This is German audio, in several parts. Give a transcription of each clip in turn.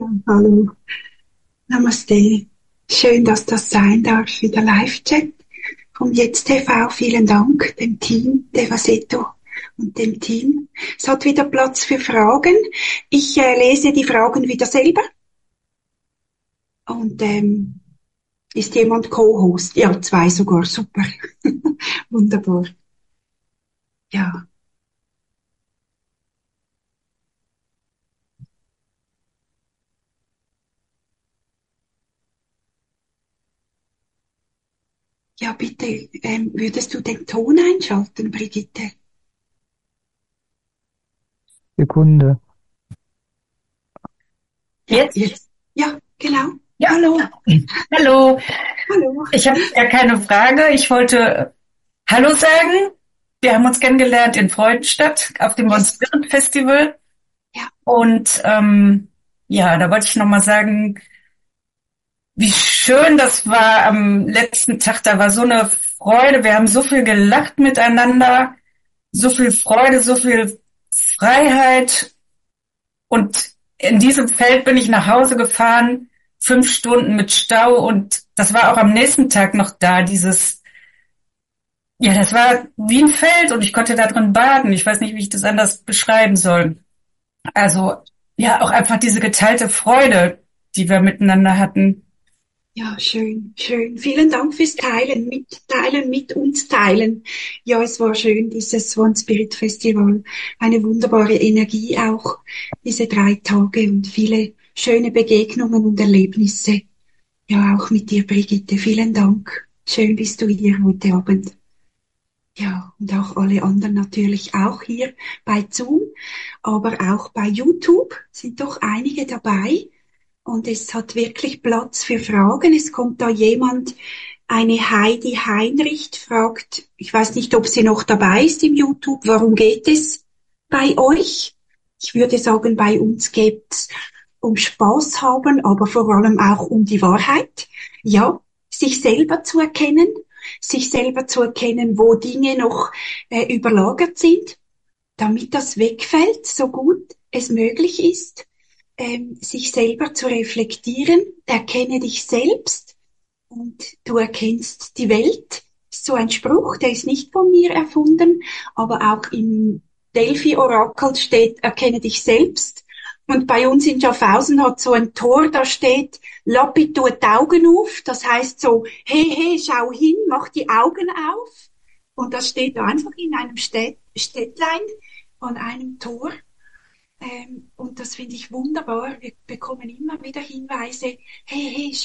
Hallo, Namaste. Schön, dass das sein darf, wieder Live-Chat vom Jetzt TV. Vielen Dank dem Team, Devaseto und dem Team. Es hat wieder Platz für Fragen. Ich lese die Fragen wieder selber. Und ist jemand Co-Host? Ja, 2 sogar. Super. Wunderbar. Ja. Ja, bitte, würdest du den Ton einschalten, Brigitte? Sekunde. Ja, Jetzt? jetzt. Ja, genau. Ja. Hallo. Hallo. Hallo. Ich habe gar keine Frage. Ich wollte Hallo sagen. Wir haben uns kennengelernt in Freudenstadt auf dem One Spirit Festival. Ja. Und ja, da wollte ich nochmal sagen, wie schön das war am letzten Tag. Da war so eine Freude. Wir haben so viel gelacht miteinander. So viel Freude, so viel Freiheit. Und in diesem Feld bin ich nach Hause gefahren, 5 Stunden mit Stau, und das war auch am nächsten Tag noch da, das war wie ein Feld und ich konnte da drin baden. Ich weiß nicht, wie ich das anders beschreiben soll. Also, ja, auch einfach diese geteilte Freude, die wir miteinander hatten. Ja, schön, schön. Vielen Dank fürs Teilen, mitteilen, mit uns teilen. Ja, es war schön, dieses One Spirit Festival. Eine wunderbare Energie auch, diese 3 Tage und viele schöne Begegnungen und Erlebnisse. Ja, auch mit dir, Brigitte. Vielen Dank. Schön bist du hier heute Abend. Ja, und auch alle anderen natürlich auch hier bei Zoom, aber auch bei YouTube sind doch einige dabei. Und es hat wirklich Platz für Fragen. Es kommt da jemand, eine Heidi Heinrich fragt, ich weiß nicht, ob sie noch dabei ist im YouTube, warum geht es bei euch? Ich würde sagen, bei uns geht's um Spaß haben, aber vor allem auch um die Wahrheit. Ja, sich selber zu erkennen, wo Dinge noch überlagert sind, damit das wegfällt, so gut es möglich ist, sich selber zu reflektieren, erkenne dich selbst und du erkennst die Welt. Ist so ein Spruch, der ist nicht von mir erfunden, aber auch im Delphi-Orakel steht, erkenne dich selbst. Und bei uns in Schaffhausen hat so ein Tor, da steht, Lappi tut die Augen auf. Das heißt so, hey, hey, schau hin, mach die Augen auf. Und das steht da einfach in einem Städtlein an einem Tor. Und das finde ich wunderbar. Wir bekommen immer wieder Hinweise, hey, hey,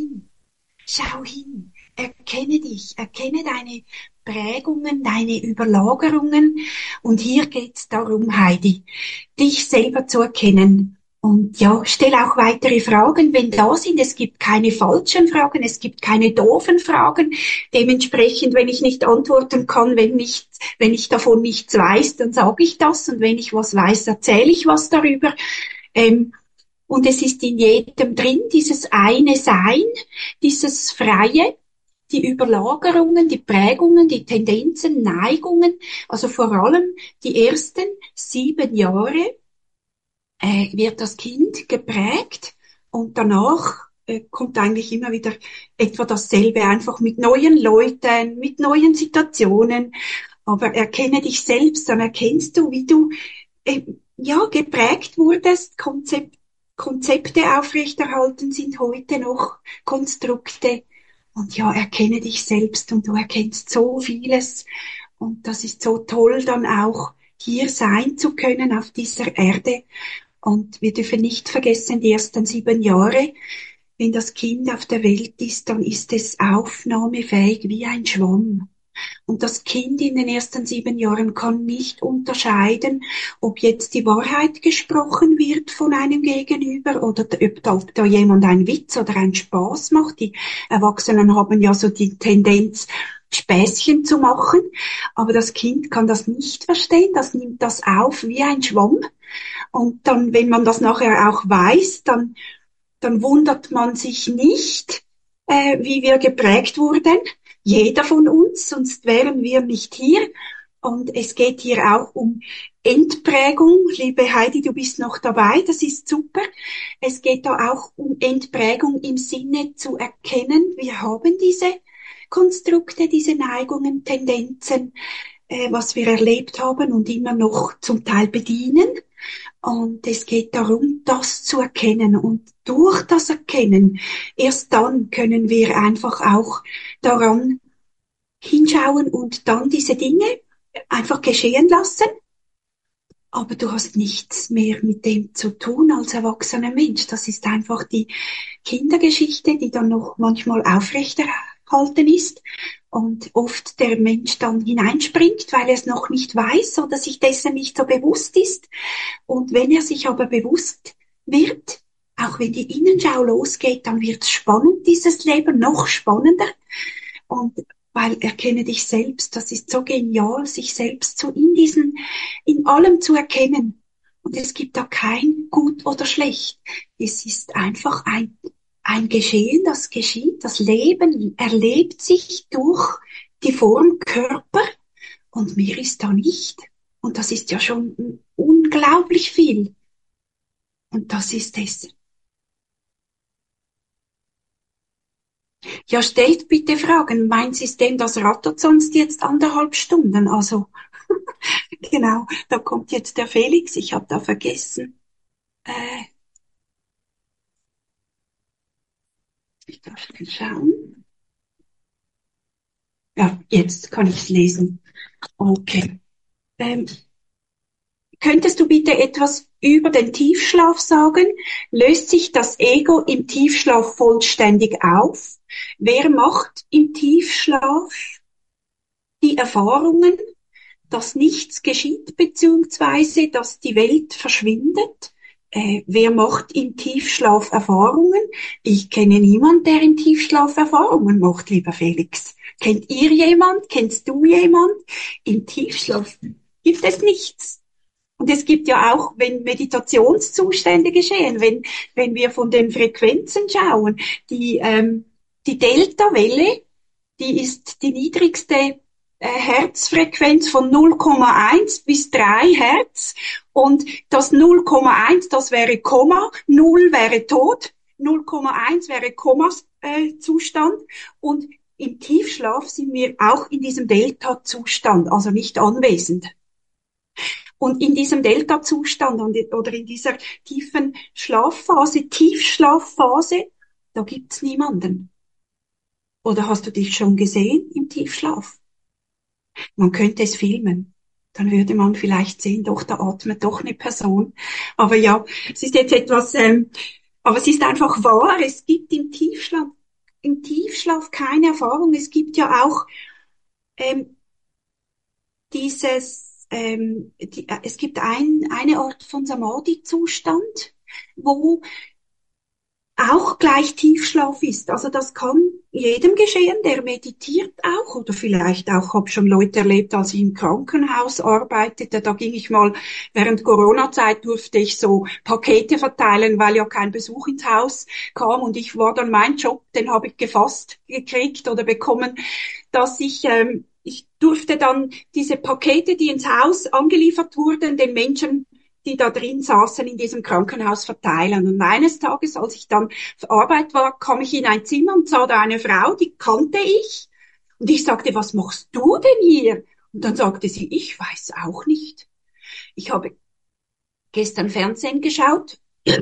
schau hin, erkenne dich, erkenne deine Prägungen, deine Überlagerungen. Und hier geht es darum, Heidi, dich selber zu erkennen. Und ja, stell auch weitere Fragen, wenn da sind. Es gibt keine falschen Fragen, es gibt keine doofen Fragen. Dementsprechend, wenn ich nicht antworten kann, wenn ich davon nichts weiß, dann sage ich das. Und wenn ich was weiß, erzähle ich was darüber. Und es ist in jedem drin, dieses eine Sein, dieses Freie, die Überlagerungen, die Prägungen, die Tendenzen, Neigungen, also vor allem die ersten 7 Jahre wird das Kind geprägt und danach kommt eigentlich immer wieder etwa dasselbe, einfach mit neuen Leuten, mit neuen Situationen. Aber erkenne dich selbst, dann erkennst du, wie du geprägt wurdest, Konzepte aufrechterhalten sind heute noch Konstrukte. Und ja, erkenne dich selbst und du erkennst so vieles. Und das ist so toll, dann auch hier sein zu können auf dieser Erde. Und wir dürfen nicht vergessen, die ersten 7 Jahre, wenn das Kind auf der Welt ist, dann ist es aufnahmefähig wie ein Schwamm. Und das Kind in den ersten 7 Jahren kann nicht unterscheiden, ob jetzt die Wahrheit gesprochen wird von einem Gegenüber oder ob da jemand einen Witz oder einen Spaß macht. Die Erwachsenen haben ja so die Tendenz, Späßchen zu machen, aber das Kind kann das nicht verstehen, das nimmt das auf wie ein Schwamm. Und dann, wenn man das nachher auch weiß, dann wundert man sich nicht, wie wir geprägt wurden. Jeder von uns, sonst wären wir nicht hier. Und es geht hier auch um Entprägung. Liebe Heidi, du bist noch dabei, das ist super. Es geht da auch um Entprägung im Sinne zu erkennen, wir haben diese Konstrukte, diese Neigungen, Tendenzen, was wir erlebt haben und immer noch zum Teil bedienen. Und es geht darum, das zu erkennen. Und durch das Erkennen, erst dann können wir einfach auch daran hinschauen und dann diese Dinge einfach geschehen lassen. Aber du hast nichts mehr mit dem zu tun als erwachsener Mensch. Das ist einfach die Kindergeschichte, die dann noch manchmal aufrechterhalten ist und oft der Mensch dann hineinspringt, weil er es noch nicht weiß oder sich dessen nicht so bewusst ist. Und wenn er sich aber bewusst wird, auch wenn die Innenschau losgeht, dann wird es spannend, dieses Leben, noch spannender. Und weil erkenne dich selbst, das ist so genial, sich selbst so in allem zu erkennen. Und es gibt da kein gut oder schlecht. Es ist einfach ein Geschehen, das geschieht. Das Leben erlebt sich durch die Form Körper und mehr ist da nicht. Und das ist ja schon unglaublich viel. Und das ist es. Ja, stellt bitte Fragen. Mein System, das rattert sonst jetzt 1,5 Stunden. Also, genau, da kommt jetzt der Felix. Ich habe da vergessen. Ich darf schnell schauen. Ja, jetzt kann ich es lesen. Okay. Könntest du bitte etwas über den Tiefschlaf sagen? Löst sich das Ego im Tiefschlaf vollständig auf? Wer macht im Tiefschlaf die Erfahrungen, dass nichts geschieht, beziehungsweise dass die Welt verschwindet? Wer macht im Tiefschlaf Erfahrungen? Ich kenne niemanden, der im Tiefschlaf Erfahrungen macht, lieber Felix. Kennt ihr jemand? Kennst du jemand? Im Tiefschlaf gibt es nichts. Und es gibt ja auch, wenn Meditationszustände geschehen, wenn wir von den Frequenzen schauen, die Delta-Welle, die ist die niedrigste Herzfrequenz von 0,1 bis 3 Hertz und das 0,1, das wäre Koma, 0 wäre tot, 0,1 wäre Koma-Zustand und im Tiefschlaf sind wir auch in diesem Delta-Zustand, also nicht anwesend. Und in diesem Delta-Zustand oder in dieser tiefen Schlafphase, Tiefschlafphase, da gibt's niemanden. Oder hast du dich schon gesehen im Tiefschlaf? Man könnte es filmen. Dann würde man vielleicht sehen, doch, da atmet doch eine Person. Aber ja, es ist jetzt etwas, aber es ist einfach wahr. Es gibt im Tiefschlaf keine Erfahrung. Es gibt ja auch es gibt eine Art von Samadhi-Zustand, wo auch gleich Tiefschlaf ist. Also das kann jedem geschehen, der meditiert auch oder vielleicht auch, habe schon Leute erlebt, als ich im Krankenhaus arbeitete, da ging ich mal, während Corona-Zeit durfte ich so Pakete verteilen, weil ja kein Besuch ins Haus kam und ich war dann mein Job, den habe ich gefasst gekriegt oder bekommen, dass ich durfte dann diese Pakete, die ins Haus angeliefert wurden, den Menschen, die da drin saßen, in diesem Krankenhaus verteilen. Und eines Tages, als ich dann auf Arbeit war, kam ich in ein Zimmer und sah da eine Frau, die kannte ich. Und ich sagte, was machst du denn hier? Und dann sagte sie, ich weiß auch nicht. Ich habe gestern Fernsehen geschaut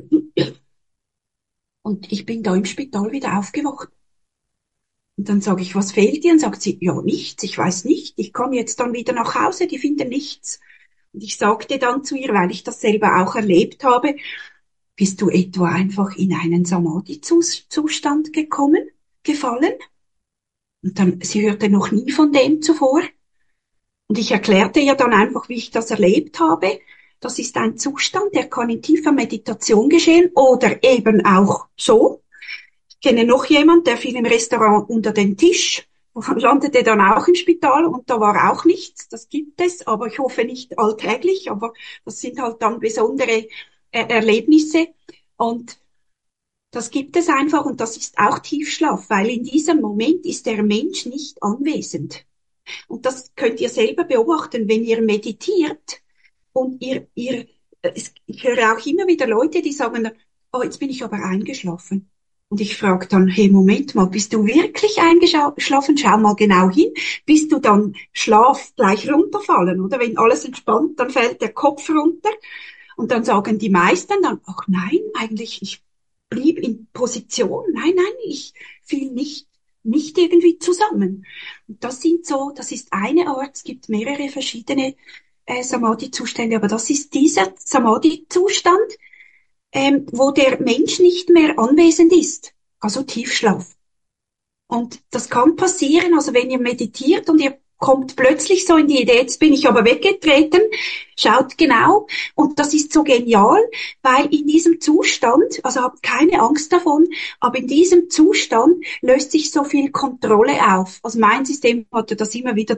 und ich bin da im Spital wieder aufgewacht. Und dann sage ich, was fehlt dir? Und sagt sie, ja, nichts, ich weiß nicht. Ich komme jetzt dann wieder nach Hause, die finden nichts. Und ich sagte dann zu ihr, weil ich das selber auch erlebt habe, bist du etwa einfach in einen Samadhi-Zustand gefallen? Und dann, sie hörte noch nie von dem zuvor. Und ich erklärte ihr dann einfach, wie ich das erlebt habe. Das ist ein Zustand, der kann in tiefer Meditation geschehen oder eben auch so. Ich kenne noch jemand, der fiel im Restaurant unter den Tisch, landete dann auch im Spital und da war auch nichts. Das gibt es, aber ich hoffe nicht alltäglich, aber das sind halt dann besondere Erlebnisse und das gibt es einfach und das ist auch Tiefschlaf, weil in diesem Moment ist der Mensch nicht anwesend. Und das könnt ihr selber beobachten, wenn ihr meditiert und ich höre auch immer wieder Leute, die sagen dann, oh, jetzt bin ich aber eingeschlafen. Und ich frage dann, hey, Moment mal, bist du wirklich eingeschlafen? Schau mal genau hin. Bist du dann Schlaf gleich runterfallen, oder? Wenn alles entspannt, dann fällt der Kopf runter. Und dann sagen die meisten dann, ach nein, eigentlich, ich blieb in Position. Nein, ich fiel nicht irgendwie zusammen. Und das ist eine Art, es gibt mehrere verschiedene Samadhi-Zustände, aber das ist dieser Samadhi-Zustand, wo der Mensch nicht mehr anwesend ist, also Tiefschlaf. Und das kann passieren, also wenn ihr meditiert und ihr kommt plötzlich so in die Idee, jetzt bin ich aber weggetreten, schaut genau, und das ist so genial, weil in diesem Zustand, also habt keine Angst davon, aber in diesem Zustand löst sich so viel Kontrolle auf. Also mein System hatte das immer wieder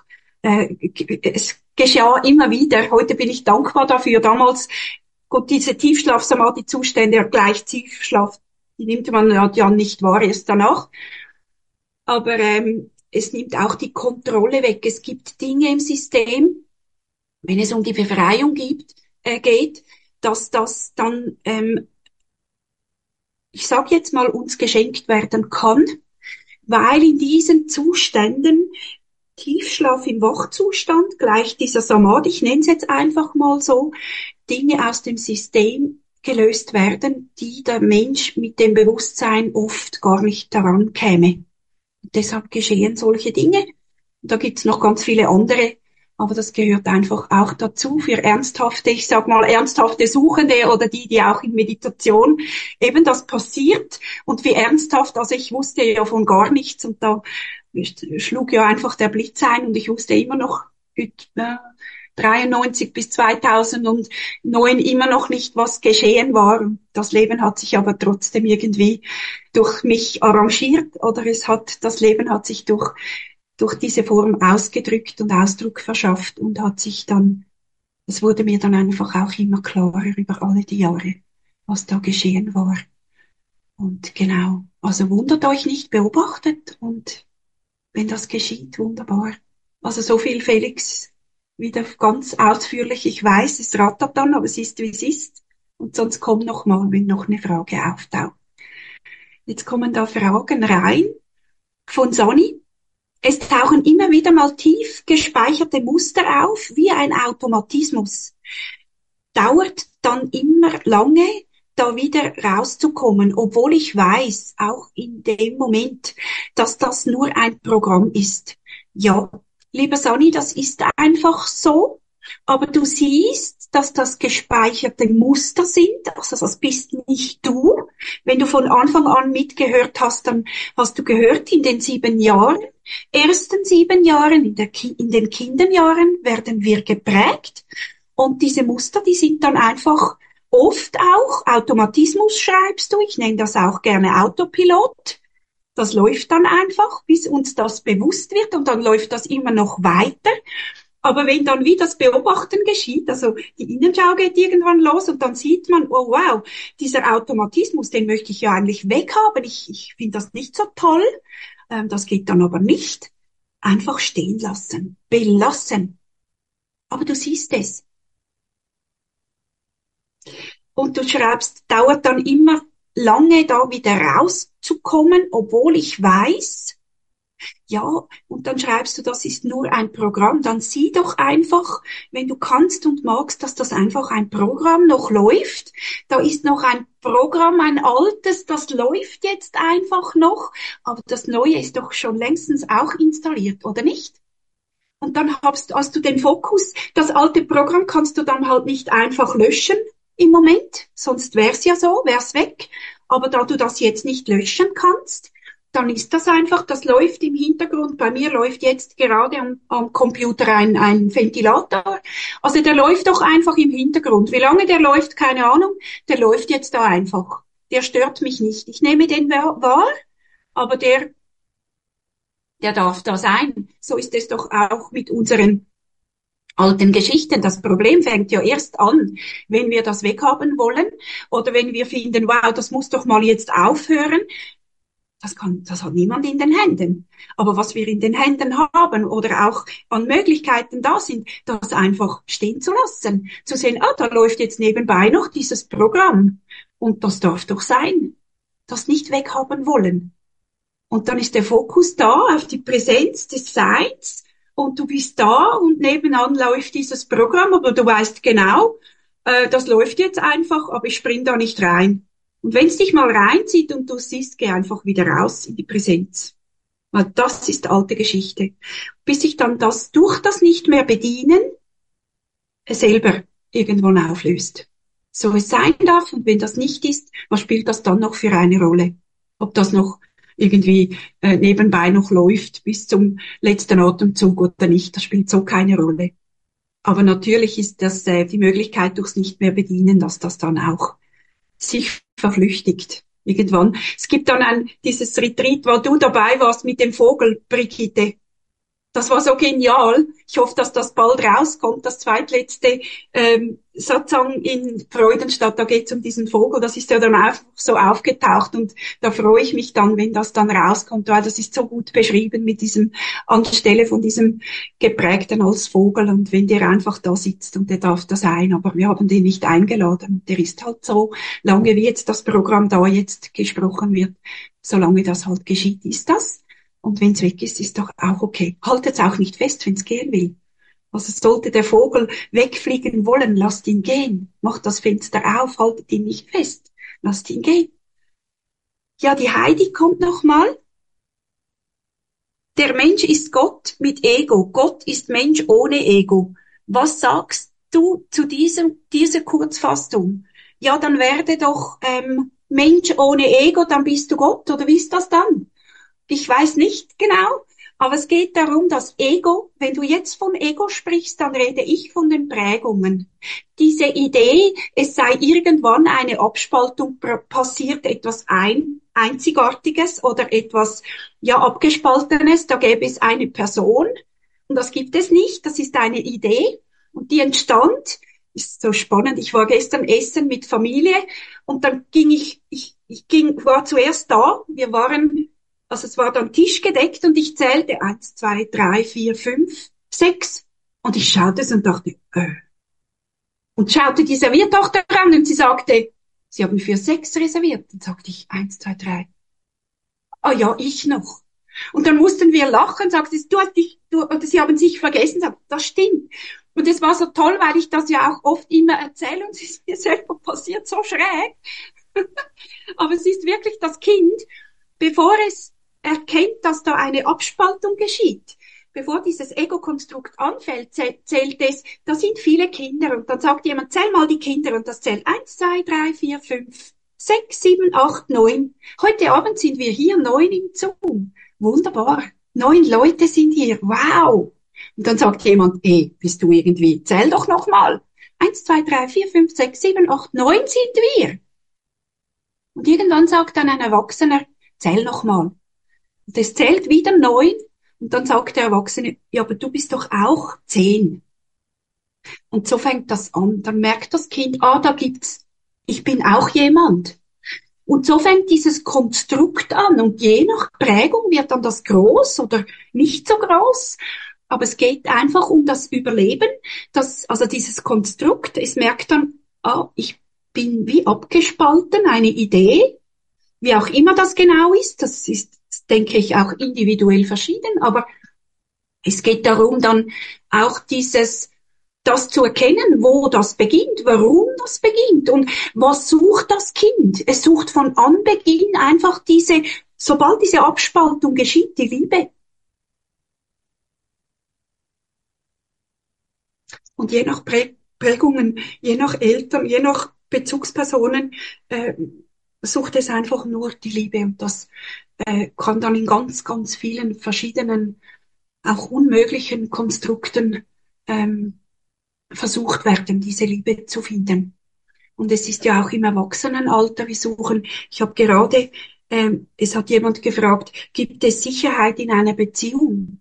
es geschah immer wieder. Heute bin ich dankbar dafür. Damals, gut, diese Tiefschlaf-Samadhi-Zustände, gleich Tiefschlaf, die nimmt man ja nicht wahr, erst danach. Aber es nimmt auch die Kontrolle weg. Es gibt Dinge im System, wenn es um die Befreiung geht, dass das dann, ich sage jetzt mal, uns geschenkt werden kann, weil in diesen Zuständen Tiefschlaf im Wachzustand, gleich dieser Samadhi, ich nenne es jetzt einfach mal so, Dinge aus dem System gelöst werden, die der Mensch mit dem Bewusstsein oft gar nicht daran käme. Deshalb geschehen solche Dinge. Da gibt's noch ganz viele andere, aber das gehört einfach auch dazu für ernsthafte, ich sag mal ernsthafte Suchende oder die auch in Meditation eben das passiert. Und wie ernsthaft, also ich wusste ja von gar nichts und da schlug ja einfach der Blitz ein und ich wusste immer noch 93 bis 2009 immer noch nicht, was geschehen war. Das Leben hat sich aber trotzdem irgendwie durch mich arrangiert oder das Leben hat sich durch diese Form ausgedrückt und Ausdruck verschafft und es wurde mir dann einfach auch immer klarer über alle die Jahre, was da geschehen war. Und genau, also wundert euch nicht, beobachtet und wenn das geschieht, wunderbar. Also so viel, Felix, wieder ganz ausführlich. Ich weiß, es rattert dann, aber es ist, wie es ist. Und sonst komm noch mal, wenn noch eine Frage auftaucht. Jetzt kommen da Fragen rein von Sonny. Es tauchen immer wieder mal tief gespeicherte Muster auf, wie ein Automatismus. Dauert dann immer lange, da wieder rauszukommen, obwohl ich weiß, auch in dem Moment, dass das nur ein Programm ist. Ja, lieber Sani, das ist einfach so, aber du siehst, dass das gespeicherte Muster sind, also das bist nicht du. Wenn du von Anfang an mitgehört hast, dann hast du gehört, in den ersten 7 Jahren, in den Kinderjahren werden wir geprägt und diese Muster, die sind dann einfach oft auch, Automatismus schreibst du, ich nenne das auch gerne Autopilot. Das läuft dann einfach, bis uns das bewusst wird und dann läuft das immer noch weiter. Aber wenn dann wie das Beobachten geschieht, also die Innenschau geht irgendwann los und dann sieht man, oh wow, dieser Automatismus, den möchte ich ja eigentlich weghaben. Ich finde das nicht so toll. Das geht dann aber nicht. Einfach stehen lassen, belassen. Aber du siehst es. Und du schreibst, dauert dann immer lange da wieder rauszukommen, obwohl ich weiß, ja, und dann schreibst du, das ist nur ein Programm, dann sieh doch einfach, wenn du kannst und magst, dass das einfach ein Programm noch läuft. Da ist noch ein Programm, ein altes, das läuft jetzt einfach noch, aber das Neue ist doch schon längstens auch installiert, oder nicht? Und dann hast du den Fokus, das alte Programm kannst du dann halt nicht einfach löschen im Moment, sonst wär's ja so, wär's weg. Aber da du das jetzt nicht löschen kannst, dann ist das einfach, das läuft im Hintergrund. Bei mir läuft jetzt gerade am Computer ein Ventilator. Also der läuft doch einfach im Hintergrund. Wie lange der läuft, keine Ahnung. Der läuft jetzt da einfach. Der stört mich nicht. Ich nehme den wahr, aber der darf da sein. So ist es doch auch mit unseren alten Geschichten. Das Problem fängt ja erst an, wenn wir das weghaben wollen oder wenn wir finden, wow, das muss doch mal jetzt aufhören. Das hat niemand in den Händen. Aber was wir in den Händen haben oder auch an Möglichkeiten da sind, das einfach stehen zu lassen. Zu sehen, da läuft jetzt nebenbei noch dieses Programm. Und das darf doch sein. Das nicht weghaben wollen. Und dann ist der Fokus da auf die Präsenz des Seins und du bist da und nebenan läuft dieses Programm, aber du weißt genau, das läuft jetzt einfach, aber ich spring da nicht rein. Und wenn es dich mal reinzieht und du siehst, geh einfach wieder raus in die Präsenz. Weil das ist alte Geschichte. Bis sich dann das durch das nicht mehr bedienen selber irgendwann auflöst. So es sein darf und wenn das nicht ist, was spielt das dann noch für eine Rolle? Ob das noch irgendwie nebenbei noch läuft bis zum letzten Atemzug oder nicht, das spielt so keine Rolle. Aber natürlich ist das die Möglichkeit durchs nicht mehr bedienen, dass das dann auch sich verflüchtigt. Irgendwann. Es gibt dann dieses Retreat, wo du dabei warst mit dem Vogel, Brigitte. Das war so genial. Ich hoffe, dass das bald rauskommt. Das zweitletzte Satsang in Freudenstadt, da geht es um diesen Vogel. Das ist ja dann einfach so aufgetaucht und da freue ich mich dann, wenn das dann rauskommt, weil das ist so gut beschrieben mit diesem, anstelle von diesem Geprägten als Vogel und wenn der einfach da sitzt und der darf da sein, aber wir haben den nicht eingeladen. Der ist halt so, lange wie jetzt das Programm da jetzt gesprochen wird, solange das halt geschieht, ist das. Und wenn's weg ist, ist doch auch okay. Haltet's auch nicht fest, wenn's gehen will. Also sollte der Vogel wegfliegen wollen, lasst ihn gehen. Macht das Fenster auf, haltet ihn nicht fest. Lasst ihn gehen. Ja, die Heidi kommt nochmal. Der Mensch ist Gott mit Ego. Gott ist Mensch ohne Ego. Was sagst du zu dieser Kurzfassung? Ja, dann werde doch Mensch ohne Ego, dann bist du Gott. Oder wie ist das dann? Ich weiß nicht genau, aber es geht darum, dass Ego, wenn du jetzt von Ego sprichst, dann rede ich von den Prägungen. Diese Idee, es sei irgendwann eine Abspaltung passiert, etwas Einzigartiges oder etwas, ja, Abgespaltenes, da gäbe es eine Person und das gibt es nicht, das ist eine Idee und die entstand, ist so spannend, ich war gestern essen mit Familie und dann war zuerst da, also es war dann Tisch gedeckt und ich zählte 1, 2, 3, 4, 5, 6 und ich schaute es und dachte, und schaute die Serviertochter an und sie sagte, Sie haben für 6 reserviert. Dann sagte ich 1, 2, 3. Ah ja, ich noch. Und dann mussten wir lachen, sagte sie, oder Sie haben sich vergessen, sagte, das stimmt. Und es war so toll, weil ich das ja auch oft immer erzähle und es ist mir selber passiert, so schräg. Aber es ist wirklich das Kind, bevor es erkennt, dass da eine Abspaltung geschieht. Bevor dieses Ego-Konstrukt anfällt, zählt es, da sind viele Kinder und dann sagt jemand, zähl mal die Kinder und das zählt 1, 2, 3, 4, 5, 6, 7, 8, 9. Heute Abend sind wir hier 9 im Zoom. Wunderbar. 9 Leute sind hier. Wow. Und dann sagt jemand, bist du irgendwie, zähl doch nochmal. 1, 2, 3, 4, 5, 6, 7, 8, 9 sind wir. Und irgendwann sagt dann ein Erwachsener, zähl nochmal. Und es zählt wieder 9 und dann sagt der Erwachsene, ja, aber du bist doch auch 10. Und so fängt das an. Dann merkt das Kind, da gibt's, ich bin auch jemand. Und so fängt dieses Konstrukt an und je nach Prägung wird dann das groß oder nicht so groß. Aber es geht einfach um das Überleben, also dieses Konstrukt, es merkt dann, ich bin wie abgespalten, eine Idee, wie auch immer das genau ist, das ist, denke ich, auch individuell verschieden, aber es geht darum, dann auch das zu erkennen, wo das beginnt, warum das beginnt und was sucht das Kind. Es sucht von Anbeginn einfach sobald diese Abspaltung geschieht, die Liebe. Und je nach Prägungen, je nach Eltern, je nach Bezugspersonen, sucht es einfach nur die Liebe und das kann dann in ganz, ganz vielen verschiedenen, auch unmöglichen Konstrukten versucht werden, diese Liebe zu finden. Und es ist ja auch im Erwachsenenalter, wir suchen, ich habe gerade, es hat jemand gefragt, gibt es Sicherheit in einer Beziehung?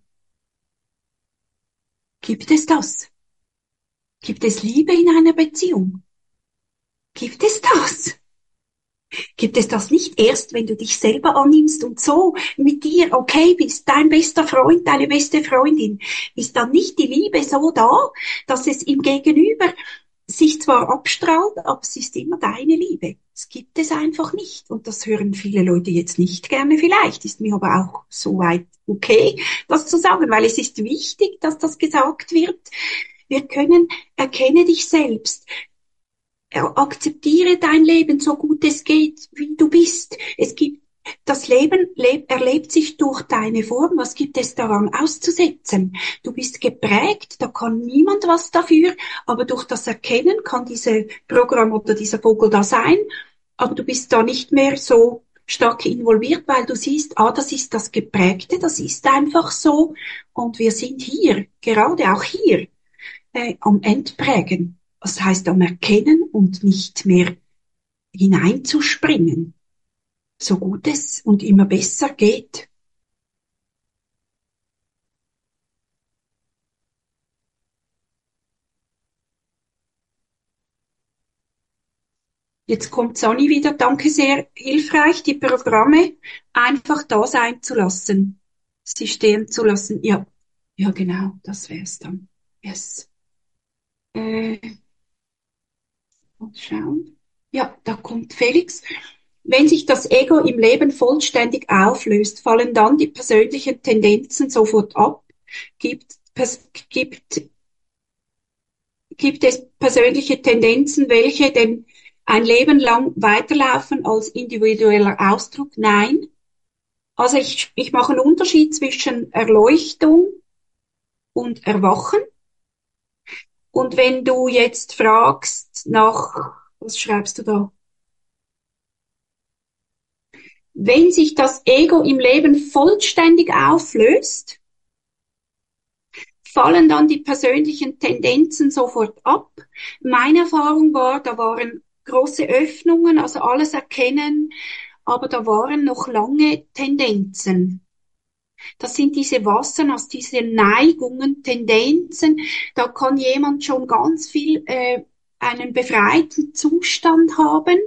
Gibt es das? Gibt es Liebe in einer Beziehung? Gibt es das? Gibt es das nicht erst, wenn du dich selber annimmst und so mit dir okay bist, dein bester Freund, deine beste Freundin, ist dann nicht die Liebe so da, dass es im Gegenüber sich zwar abstrahlt, aber es ist immer deine Liebe. Es gibt es einfach nicht. Und das hören viele Leute jetzt nicht gerne vielleicht. Ist mir aber auch soweit okay, das zu sagen, weil es ist wichtig, dass das gesagt wird. Wir können, erkenne dich selbst. Akzeptiere dein Leben so gut es geht, wie du bist. Es gibt, das Leben erlebt sich durch deine Form. Was gibt es daran auszusetzen? Du bist geprägt, da kann niemand was dafür, aber durch das Erkennen kann diese Programm oder dieser Vogel da sein, aber du bist da nicht mehr so stark involviert, weil du siehst, das ist das Geprägte, das ist einfach so und wir sind hier, gerade auch hier, am Entprägen. Das heißt am Erkennen und nicht mehr hineinzuspringen, so gut es und immer besser geht. Jetzt kommt Sonny wieder. Danke, sehr hilfreich, die Programme einfach da sein zu lassen, sie stehen zu lassen. Ja, ja genau, das wär's dann. Yes. Und schauen. Ja, da kommt Felix. Wenn sich das Ego im Leben vollständig auflöst, fallen dann die persönlichen Tendenzen sofort ab? Gibt, gibt, gibt es persönliche Tendenzen, welche denn ein Leben lang weiterlaufen als individueller Ausdruck? Nein. Also ich mache einen Unterschied zwischen Erleuchtung und Erwachen. Und wenn du jetzt fragst nach, was schreibst du da? Wenn sich das Ego im Leben vollständig auflöst, fallen dann die persönlichen Tendenzen sofort ab. Meine Erfahrung war, da waren große Öffnungen, also alles erkennen, aber da waren noch lange Tendenzen. Das sind diese Wasanas, diese Neigungen, Tendenzen. Da kann jemand schon ganz viel einen befreiten Zustand haben.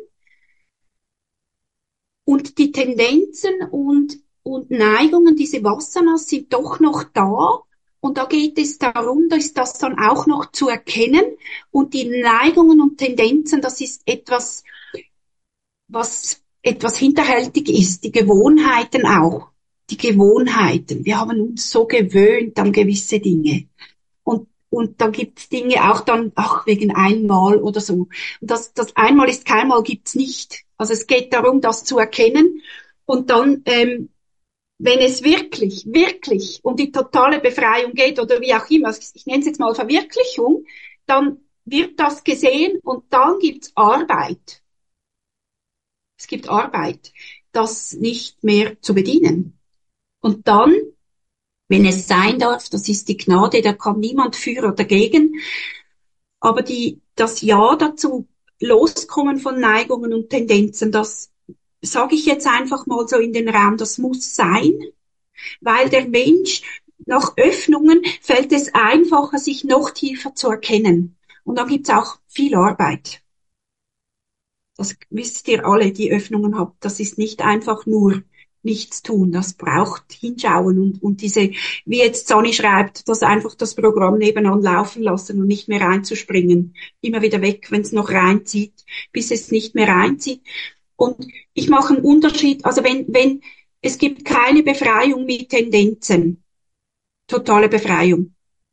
Und die Tendenzen und Neigungen, diese Vasanas sind doch noch da. Und da geht es darum, dass das dann auch noch zu erkennen. Und die Neigungen und Tendenzen, das ist etwas, was etwas hinterhältig ist. Die Gewohnheiten auch. Die Gewohnheiten. Wir haben uns so gewöhnt an gewisse Dinge. Und da gibt's Dinge auch dann, wegen einmal oder so. Und das einmal ist keinmal gibt's nicht. Also es geht darum, das zu erkennen. Und dann, wenn es wirklich um die totale Befreiung geht oder wie auch immer, also ich nenne es jetzt mal Verwirklichung, dann wird das gesehen und dann gibt's Arbeit. Es gibt Arbeit, das nicht mehr zu bedienen. Und dann, wenn es sein darf, das ist die Gnade, da kann niemand für oder dagegen, aber das Ja dazu, loskommen von Neigungen und Tendenzen, das sage ich jetzt einfach mal so in den Raum, das muss sein, weil der Mensch nach Öffnungen fällt es einfacher, sich noch tiefer zu erkennen. Und dann gibt's auch viel Arbeit. Das wisst ihr alle, die Öffnungen habt. Das ist nicht einfach nur nichts tun. Das braucht hinschauen und diese, wie jetzt Sonny schreibt, das einfach das Programm nebenan laufen lassen und nicht mehr reinzuspringen. Immer wieder weg, wenn es noch reinzieht, bis es nicht mehr reinzieht. Und ich mache einen Unterschied, also wenn es gibt keine Befreiung mit Tendenzen, totale Befreiung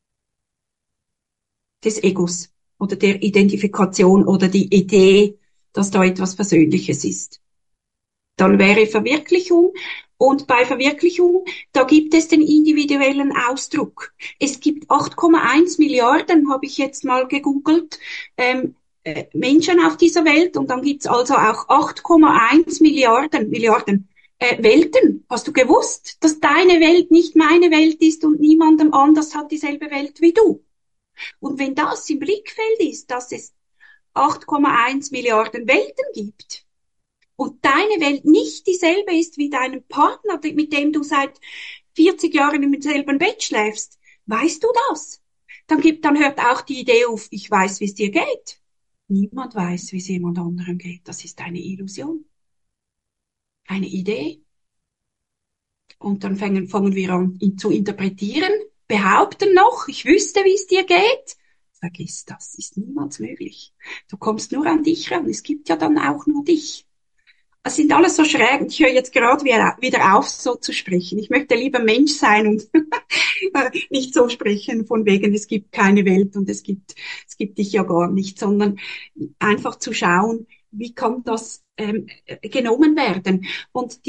des Egos oder der Identifikation oder die Idee, dass da etwas Persönliches ist. Dann wäre Verwirklichung. Und bei Verwirklichung, da gibt es den individuellen Ausdruck. Es gibt 8,1 Milliarden, habe ich jetzt mal gegoogelt, Menschen auf dieser Welt. Und dann gibt's also auch 8,1 Milliarden Welten. Hast du gewusst, dass deine Welt nicht meine Welt ist und niemandem anders hat dieselbe Welt wie du? Und wenn das im Blickfeld ist, dass es 8,1 Milliarden Welten gibt und deine Welt nicht dieselbe ist wie deinem Partner, mit dem du seit 40 Jahren im selben Bett schläfst, weißt du das? Dann hört auch die Idee auf, ich weiß, wie es dir geht. Niemand weiß, wie es jemand anderem geht. Das ist eine Illusion. eine Idee. Und dann fangen wir an, ihn zu interpretieren, behaupten noch, ich wüsste, wie es dir geht. Vergiss das, ist niemals möglich. Du kommst nur an dich ran. Es gibt ja dann auch nur dich. Es sind alles so schräg. Ich höre jetzt gerade wieder auf, so zu sprechen. Ich möchte lieber Mensch sein und nicht so sprechen von wegen, es gibt keine Welt und es gibt dich ja gar nicht, sondern einfach zu schauen, wie kann das genommen werden. Und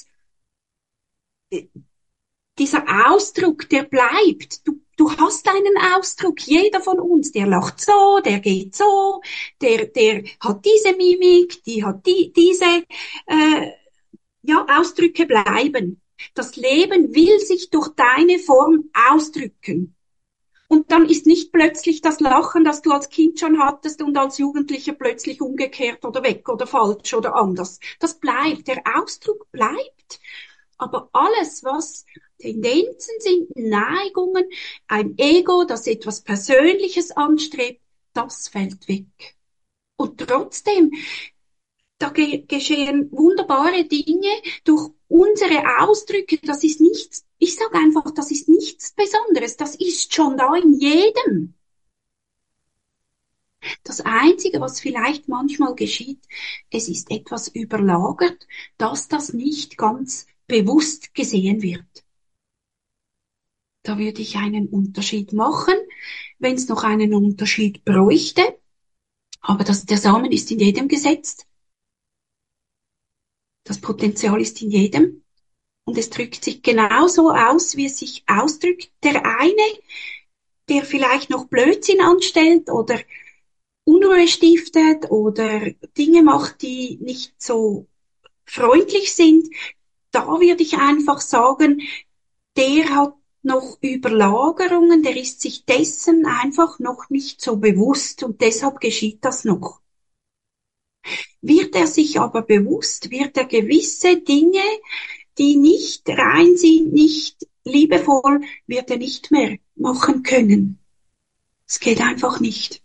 dieser Ausdruck, der bleibt. Du hast einen Ausdruck, jeder von uns, der lacht so, der geht so, der hat diese Mimik, die hat diese, Ausdrücke bleiben. Das Leben will sich durch deine Form ausdrücken. Und dann ist nicht plötzlich das Lachen, das du als Kind schon hattest und als Jugendlicher plötzlich umgekehrt oder weg oder falsch oder anders. Das bleibt, der Ausdruck bleibt. Aber alles, was Tendenzen sind, Neigungen, ein Ego, das etwas Persönliches anstrebt, das fällt weg. Und trotzdem, da geschehen wunderbare Dinge durch unsere Ausdrücke. Das ist nichts, ich sage einfach, das ist nichts Besonderes. Das ist schon da in jedem. Das Einzige, was vielleicht manchmal geschieht, es ist etwas überlagert, dass das nicht ganz bewusst gesehen wird. Da würde ich einen Unterschied machen, wenn es noch einen Unterschied bräuchte. Aber der Samen ist in jedem gesetzt. Das Potenzial ist in jedem. Und es drückt sich genauso aus, wie es sich ausdrückt. Der eine, der vielleicht noch Blödsinn anstellt oder Unruhe stiftet oder Dinge macht, die nicht so freundlich sind, da würde ich einfach sagen, der hat noch Überlagerungen, der ist sich dessen einfach noch nicht so bewusst und deshalb geschieht das noch. Wird er sich aber bewusst, wird er gewisse Dinge, die nicht rein sind, nicht liebevoll, wird er nicht mehr machen können. Es geht einfach nicht.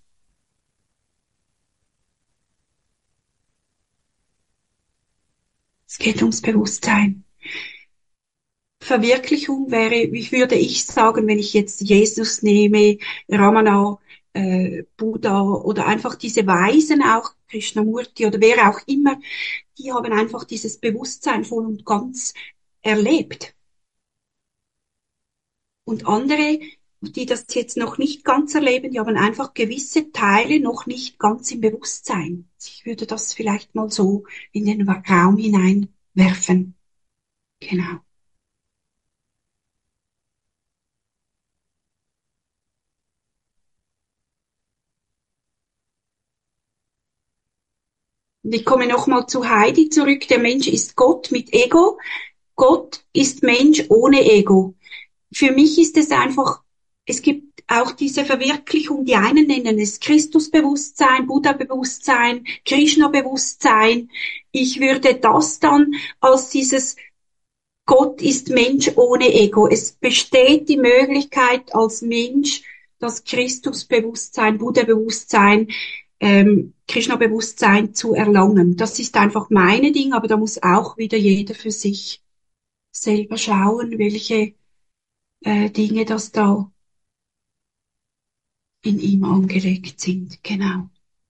Es geht ums Bewusstsein. Verwirklichung wäre, wie würde ich sagen, wenn ich jetzt Jesus nehme, Ramana, Buddha oder einfach diese Weisen auch, Krishnamurti oder wer auch immer, die haben einfach dieses Bewusstsein voll und ganz erlebt. Und andere, die das jetzt noch nicht ganz erleben, die haben einfach gewisse Teile noch nicht ganz im Bewusstsein. Ich würde das vielleicht mal so in den Raum hineinwerfen. Genau. Und ich komme nochmal zu Heidi zurück. Der Mensch ist Gott mit Ego. Gott ist Mensch ohne Ego. Für mich ist es einfach, es gibt auch diese Verwirklichung, die einen nennen es Christusbewusstsein, Buddha-Bewusstsein, Krishna-Bewusstsein. Ich würde das dann als dieses Gott ist Mensch ohne Ego. Es besteht die Möglichkeit als Mensch, das Christusbewusstsein, Buddha-Bewusstsein, Krishna-Bewusstsein zu erlangen. Das ist einfach meine Ding, aber da muss auch wieder jeder für sich selber schauen, welche Dinge das da in ihm angelegt sind. Genau.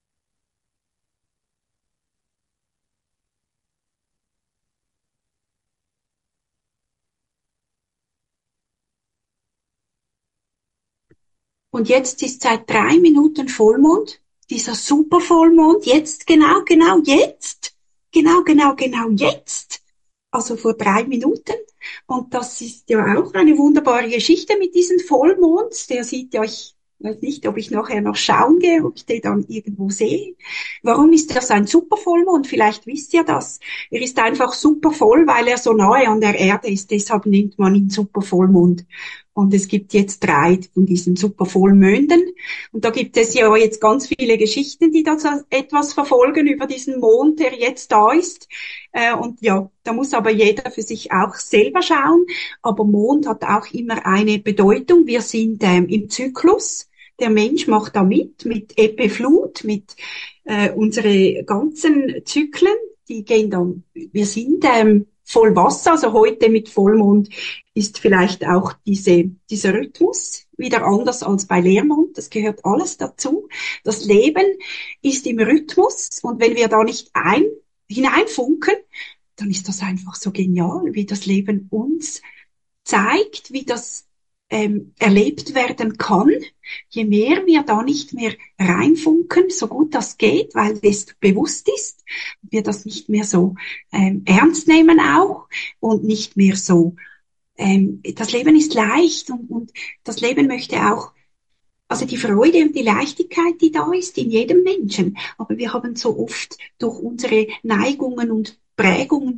Und jetzt ist seit 3 Minuten Vollmond, dieser Supervollmond, jetzt, genau jetzt, genau jetzt, also vor 3 Minuten. Und das ist ja auch eine wunderbare Geschichte mit diesem Vollmond. Der sieht ja, ich weiß nicht, ob ich nachher noch schauen gehe, ob ich den dann irgendwo sehe. Warum ist das ein Supervollmond? Vielleicht wisst ihr das. Er ist einfach supervoll, weil er so nahe an der Erde ist. Deshalb nennt man ihn Supervollmond. Und es gibt jetzt 3 von diesen Supervollmonden. Und da gibt es ja jetzt ganz viele Geschichten, die das etwas verfolgen über diesen Mond, der jetzt da ist. Und ja, da muss aber jeder für sich auch selber schauen. Aber Mond hat auch immer eine Bedeutung. Wir sind im Zyklus. Der Mensch macht da mit Ebbe, Flut, mit unsere ganzen Zyklen. die gehen dann, wir sind voll Wasser, also heute mit Vollmond ist vielleicht auch dieser Rhythmus wieder anders als bei Leermond. Das gehört alles dazu. Das Leben ist im Rhythmus und wenn wir da nicht hineinfunken, dann ist das einfach so genial, wie das Leben uns zeigt, wie das erlebt werden kann, je mehr wir da nicht mehr reinfunken, so gut das geht, weil es bewusst ist, wir das nicht mehr so ernst nehmen auch und nicht mehr so, das Leben ist leicht und das Leben möchte auch, also die Freude und die Leichtigkeit, die da ist in jedem Menschen, aber wir haben so oft durch unsere Neigungen und Prägungen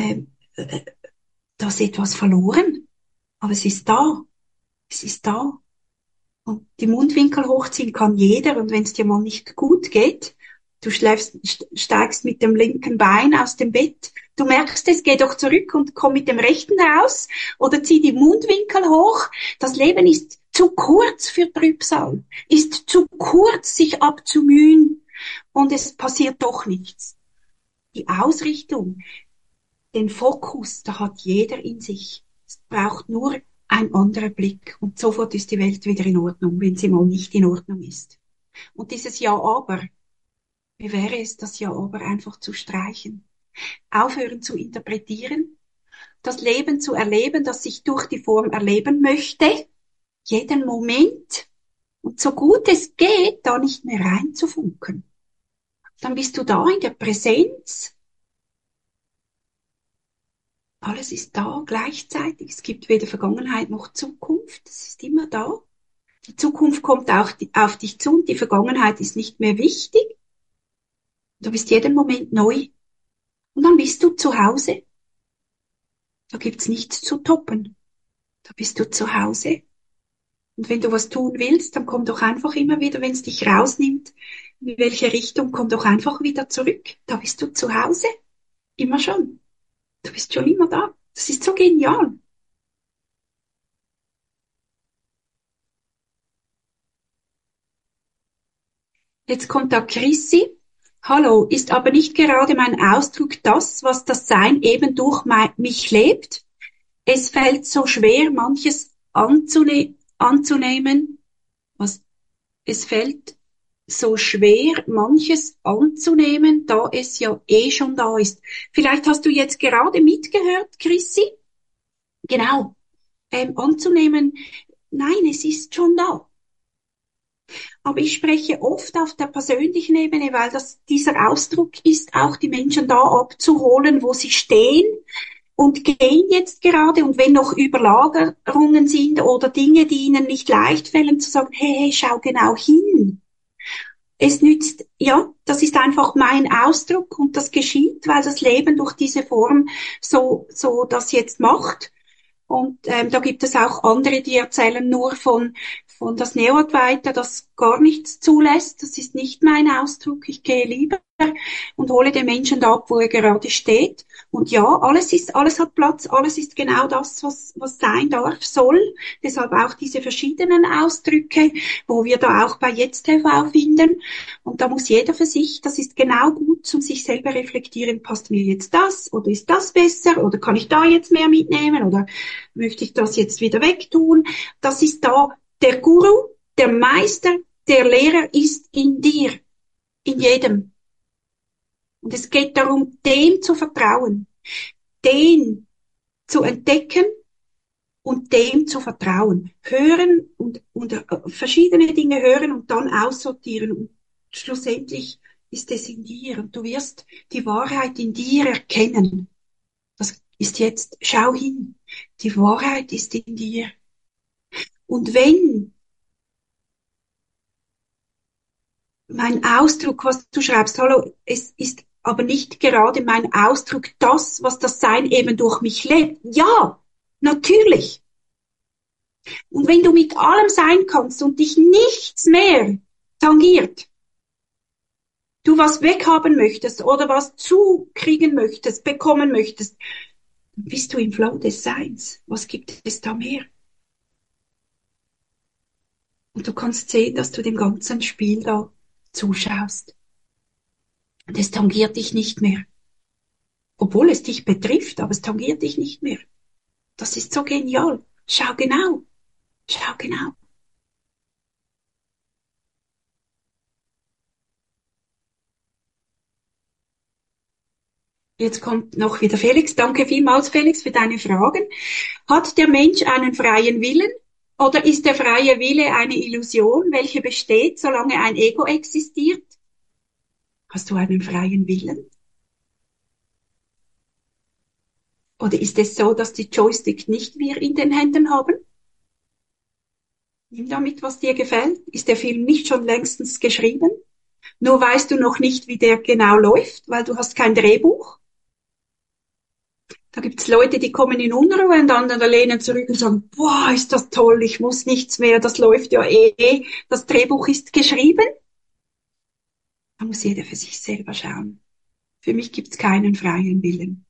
das etwas verloren, aber es ist da. Es ist da. Und die Mundwinkel hochziehen kann jeder. Und wenn es dir mal nicht gut geht, du steigst mit dem linken Bein aus dem Bett, du merkst es, geh doch zurück und komm mit dem rechten raus oder zieh die Mundwinkel hoch. Das Leben ist zu kurz für Trübsal, ist zu kurz, sich abzumühen und es passiert doch nichts. Die Ausrichtung, den Fokus, da hat jeder in sich. Es braucht nur ein anderer Blick und sofort ist die Welt wieder in Ordnung, wenn sie mal nicht in Ordnung ist. Und dieses Ja, aber, wie wäre es, das Ja, aber einfach zu streichen? Aufhören zu interpretieren, das Leben zu erleben, das ich durch die Form erleben möchte, jeden Moment und so gut es geht, da nicht mehr reinzufunken. Dann bist du da in der Präsenz. Alles ist da gleichzeitig. Es gibt weder Vergangenheit noch Zukunft. Es ist immer da. Die Zukunft kommt auch auf dich zu und die Vergangenheit ist nicht mehr wichtig. Du bist jeden Moment neu. Und dann bist du zu Hause. Da gibt's nichts zu toppen. Da bist du zu Hause. Und wenn du was tun willst, dann komm doch einfach immer wieder, wenn es dich rausnimmt, in welche Richtung, komm doch einfach wieder zurück. Da bist du zu Hause. Immer schon. Du bist schon immer da. Das ist so genial. Jetzt kommt da Chrissy. Hallo, ist aber nicht gerade mein Ausdruck das, was das Sein eben durch mich lebt? Es fällt so schwer, manches anzunehmen. Es fällt so schwer, manches anzunehmen, da es ja eh schon da ist. Vielleicht hast du jetzt gerade mitgehört, Chrissy? Genau. Anzunehmen, nein, es ist schon da. Aber ich spreche oft auf der persönlichen Ebene, weil dieser Ausdruck ist, auch die Menschen da abzuholen, wo sie stehen und gehen jetzt gerade. Und wenn noch Überlagerungen sind oder Dinge, die ihnen nicht leicht fällen, zu sagen, hey, schau genau hin. Es nützt, ja, das ist einfach mein Ausdruck und das geschieht, weil das Leben durch diese Form so das jetzt macht. Und da gibt es auch andere, die erzählen nur von das Neo-Advaita, das gar nichts zulässt. Das ist nicht mein Ausdruck. Ich gehe lieber und hole den Menschen da ab, wo er gerade steht. Und ja, alles hat Platz, alles ist genau das, was sein darf, soll. Deshalb auch diese verschiedenen Ausdrücke, wo wir da auch bei Jetzt TV finden. Und da muss jeder für sich, das ist genau gut zum sich selber reflektieren, passt mir jetzt das oder ist das besser oder kann ich da jetzt mehr mitnehmen oder möchte ich das jetzt wieder wegtun? Das ist da der Guru, der Meister, der Lehrer ist in dir, in jedem. Und es geht darum, dem zu vertrauen, den zu entdecken und dem zu vertrauen. Hören und verschiedene Dinge hören und dann aussortieren. Und schlussendlich ist es in dir und du wirst die Wahrheit in dir erkennen. Das ist jetzt, schau hin, die Wahrheit ist in dir. Und wenn mein Ausdruck, was du schreibst, hallo, es ist aber nicht gerade mein Ausdruck das, was das Sein eben durch mich lebt. Ja, natürlich. Und wenn du mit allem sein kannst und dich nichts mehr tangiert, du was weghaben möchtest oder was zukriegen möchtest, bekommen möchtest, dann bist du im Flow des Seins. Was gibt es da mehr? Und du kannst sehen, dass du dem ganzen Spiel da zuschaust. Und es tangiert dich nicht mehr. obwohl es dich betrifft, aber es tangiert dich nicht mehr. Das ist so genial. Schau genau. Schau genau. Jetzt kommt noch wieder Felix. Danke vielmals, Felix, für deine Fragen. Hat der Mensch einen freien Willen oder ist der freie Wille eine Illusion, welche besteht, solange ein Ego existiert? Hast du einen freien Willen? Oder ist es so, dass die Joystick nicht wir in den Händen haben? Nimm damit, was dir gefällt. Ist der Film nicht schon längstens geschrieben? Nur weißt du noch nicht, wie der genau läuft, weil du hast kein Drehbuch. Da gibt's Leute, die kommen in Unruhe und andere lehnen zurück und sagen, boah, ist das toll, ich muss nichts mehr, das läuft ja eh, das Drehbuch ist geschrieben. Da muss jeder für sich selber schauen. Für mich gibt's keinen freien Willen.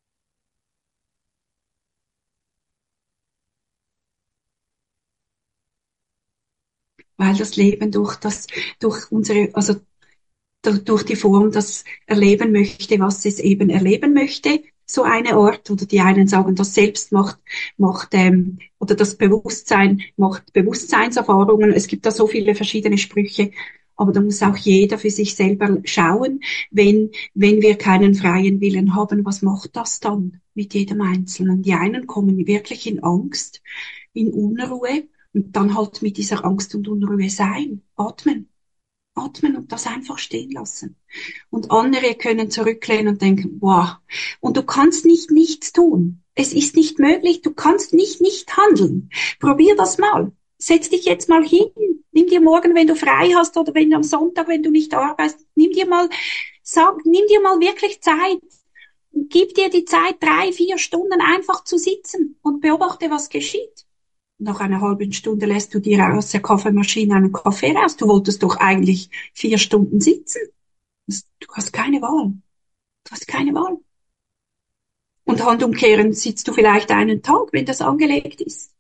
Weil das Leben durch unsere, also durch die Form das erleben möchte, was es eben erleben möchte, so eine Art, oder die einen sagen, das Selbst macht oder das Bewusstsein macht Bewusstseinserfahrungen. Es gibt da so viele verschiedene Sprüche, aber da muss auch jeder für sich selber schauen, wenn wir keinen freien Willen haben, was macht das dann mit jedem Einzelnen? Die einen kommen wirklich in Angst, in Unruhe und dann halt mit dieser Angst und Unruhe sein, atmen und das einfach stehen lassen. Und andere können zurücklehnen und denken, wow. Und du kannst nicht nichts tun. Es ist nicht möglich. Du kannst nicht handeln. Probier das mal. Setz dich jetzt mal hin. Nimm dir morgen, wenn du frei hast oder wenn du am Sonntag, wenn du nicht arbeitest, nimm dir mal wirklich Zeit. Und gib dir die Zeit, 3, 4 Stunden einfach zu sitzen und beobachte, was geschieht. Nach einer halben Stunde lässt du dir aus der Kaffeemaschine einen Kaffee raus. Du wolltest doch eigentlich 4 Stunden sitzen. Du hast keine Wahl. Du hast keine Wahl. Und handumkehrend sitzt du vielleicht einen Tag, wenn das angelegt ist.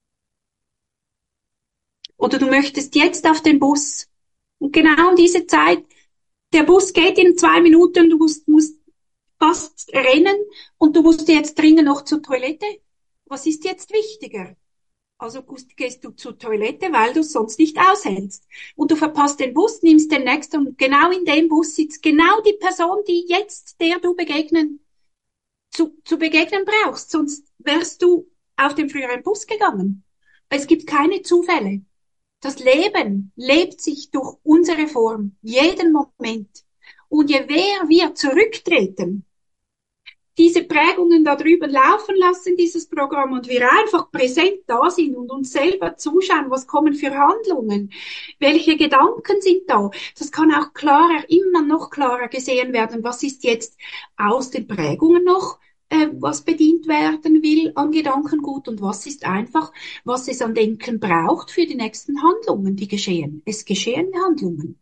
Oder du möchtest jetzt auf den Bus. Und genau um diese Zeit, der Bus geht in 2 Minuten, du musst fast rennen und du musst jetzt dringend noch zur Toilette. Was ist jetzt wichtiger? Also gehst du zur Toilette, weil du es sonst nicht aushältst. Und du verpasst den Bus, nimmst den nächsten und genau in dem Bus sitzt genau die Person, die jetzt der du zu begegnen brauchst. Sonst wärst du auf den früheren Bus gegangen. Es gibt keine Zufälle. Das Leben lebt sich durch unsere Form, jeden Moment. Und je mehr wir zurücktreten, diese Prägungen da drüben laufen lassen, dieses Programm, und wir einfach präsent da sind und uns selber zuschauen, was kommen für Handlungen, welche Gedanken sind da. Das kann auch klarer, immer noch klarer gesehen werden, was ist jetzt aus den Prägungen noch, was bedient werden will an Gedankengut und was ist einfach, was es an Denken braucht für die nächsten Handlungen, die geschehen. Es geschehen Handlungen.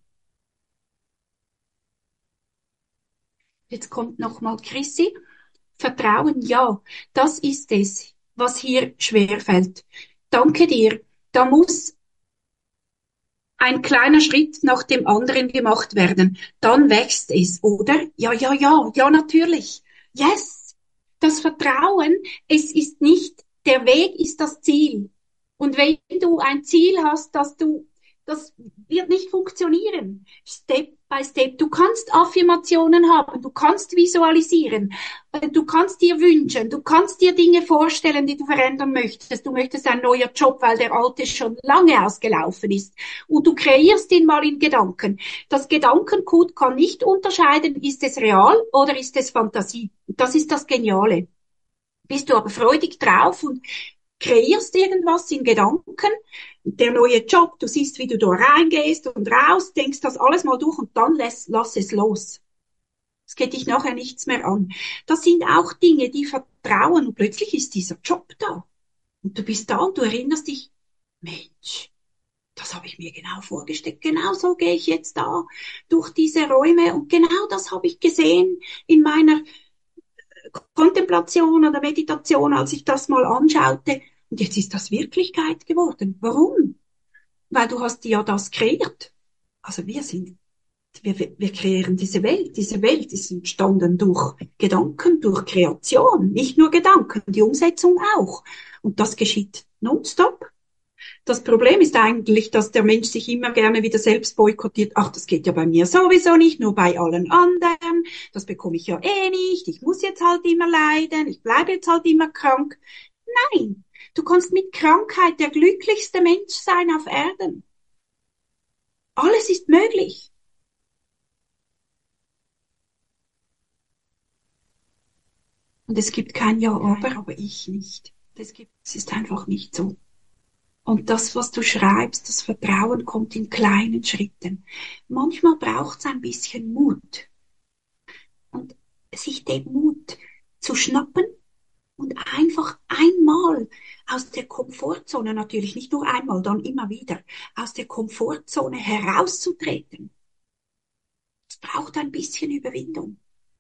Jetzt kommt nochmal Chrissy. Vertrauen, ja, das ist es, was hier schwerfällt. Danke dir. Da muss ein kleiner Schritt nach dem anderen gemacht werden. Dann wächst es, oder? Ja, natürlich. Yes. Das Vertrauen, es ist nicht, der Weg ist das Ziel. Und wenn du ein Ziel hast, das wird nicht funktionieren. Step by Step. Du kannst Affirmationen haben, du kannst visualisieren, du kannst dir wünschen, du kannst dir Dinge vorstellen, die du verändern möchtest. Du möchtest einen neuen Job, weil der alte schon lange ausgelaufen ist. Und du kreierst ihn mal in Gedanken. Das Gedankengut kann nicht unterscheiden, ist es real oder ist es Fantasie. Das ist das Geniale. Bist du aber freudig drauf und kreierst irgendwas in Gedanken, der neue Job, du siehst, wie du da reingehst und raus, denkst das alles mal durch und dann lass es los. Es geht dich nachher nichts mehr an. Das sind auch Dinge, die vertrauen und plötzlich ist dieser Job da. Und du bist da und du erinnerst dich, Mensch, das habe ich mir genau vorgestellt. Genau so gehe ich jetzt da durch diese Räume und genau das habe ich gesehen in meiner Kontemplation oder Meditation, als ich das mal anschaute. Und jetzt ist das Wirklichkeit geworden. Warum? Weil du hast ja das kreiert. Also wir sind Wir kreieren diese Welt. Diese Welt ist entstanden durch Gedanken, durch Kreation. Nicht nur Gedanken, die Umsetzung auch. Und das geschieht nonstop. Das Problem ist eigentlich, dass der Mensch sich immer gerne wieder selbst boykottiert. Ach, das geht ja bei mir sowieso nicht, nur bei allen anderen. Das bekomme ich ja eh nicht. Ich muss jetzt halt immer leiden. Ich bleibe jetzt halt immer krank. Nein, du kannst mit Krankheit der glücklichste Mensch sein auf Erden. Alles ist möglich. Und es gibt kein Ja, aber ich nicht. Es ist einfach nicht so. Und das, was du schreibst, das Vertrauen kommt in kleinen Schritten. Manchmal braucht es ein bisschen Mut. Und sich den Mut zu schnappen und einfach einmal aus der Komfortzone, natürlich nicht nur einmal, dann immer wieder, aus der Komfortzone herauszutreten. Es braucht ein bisschen Überwindung.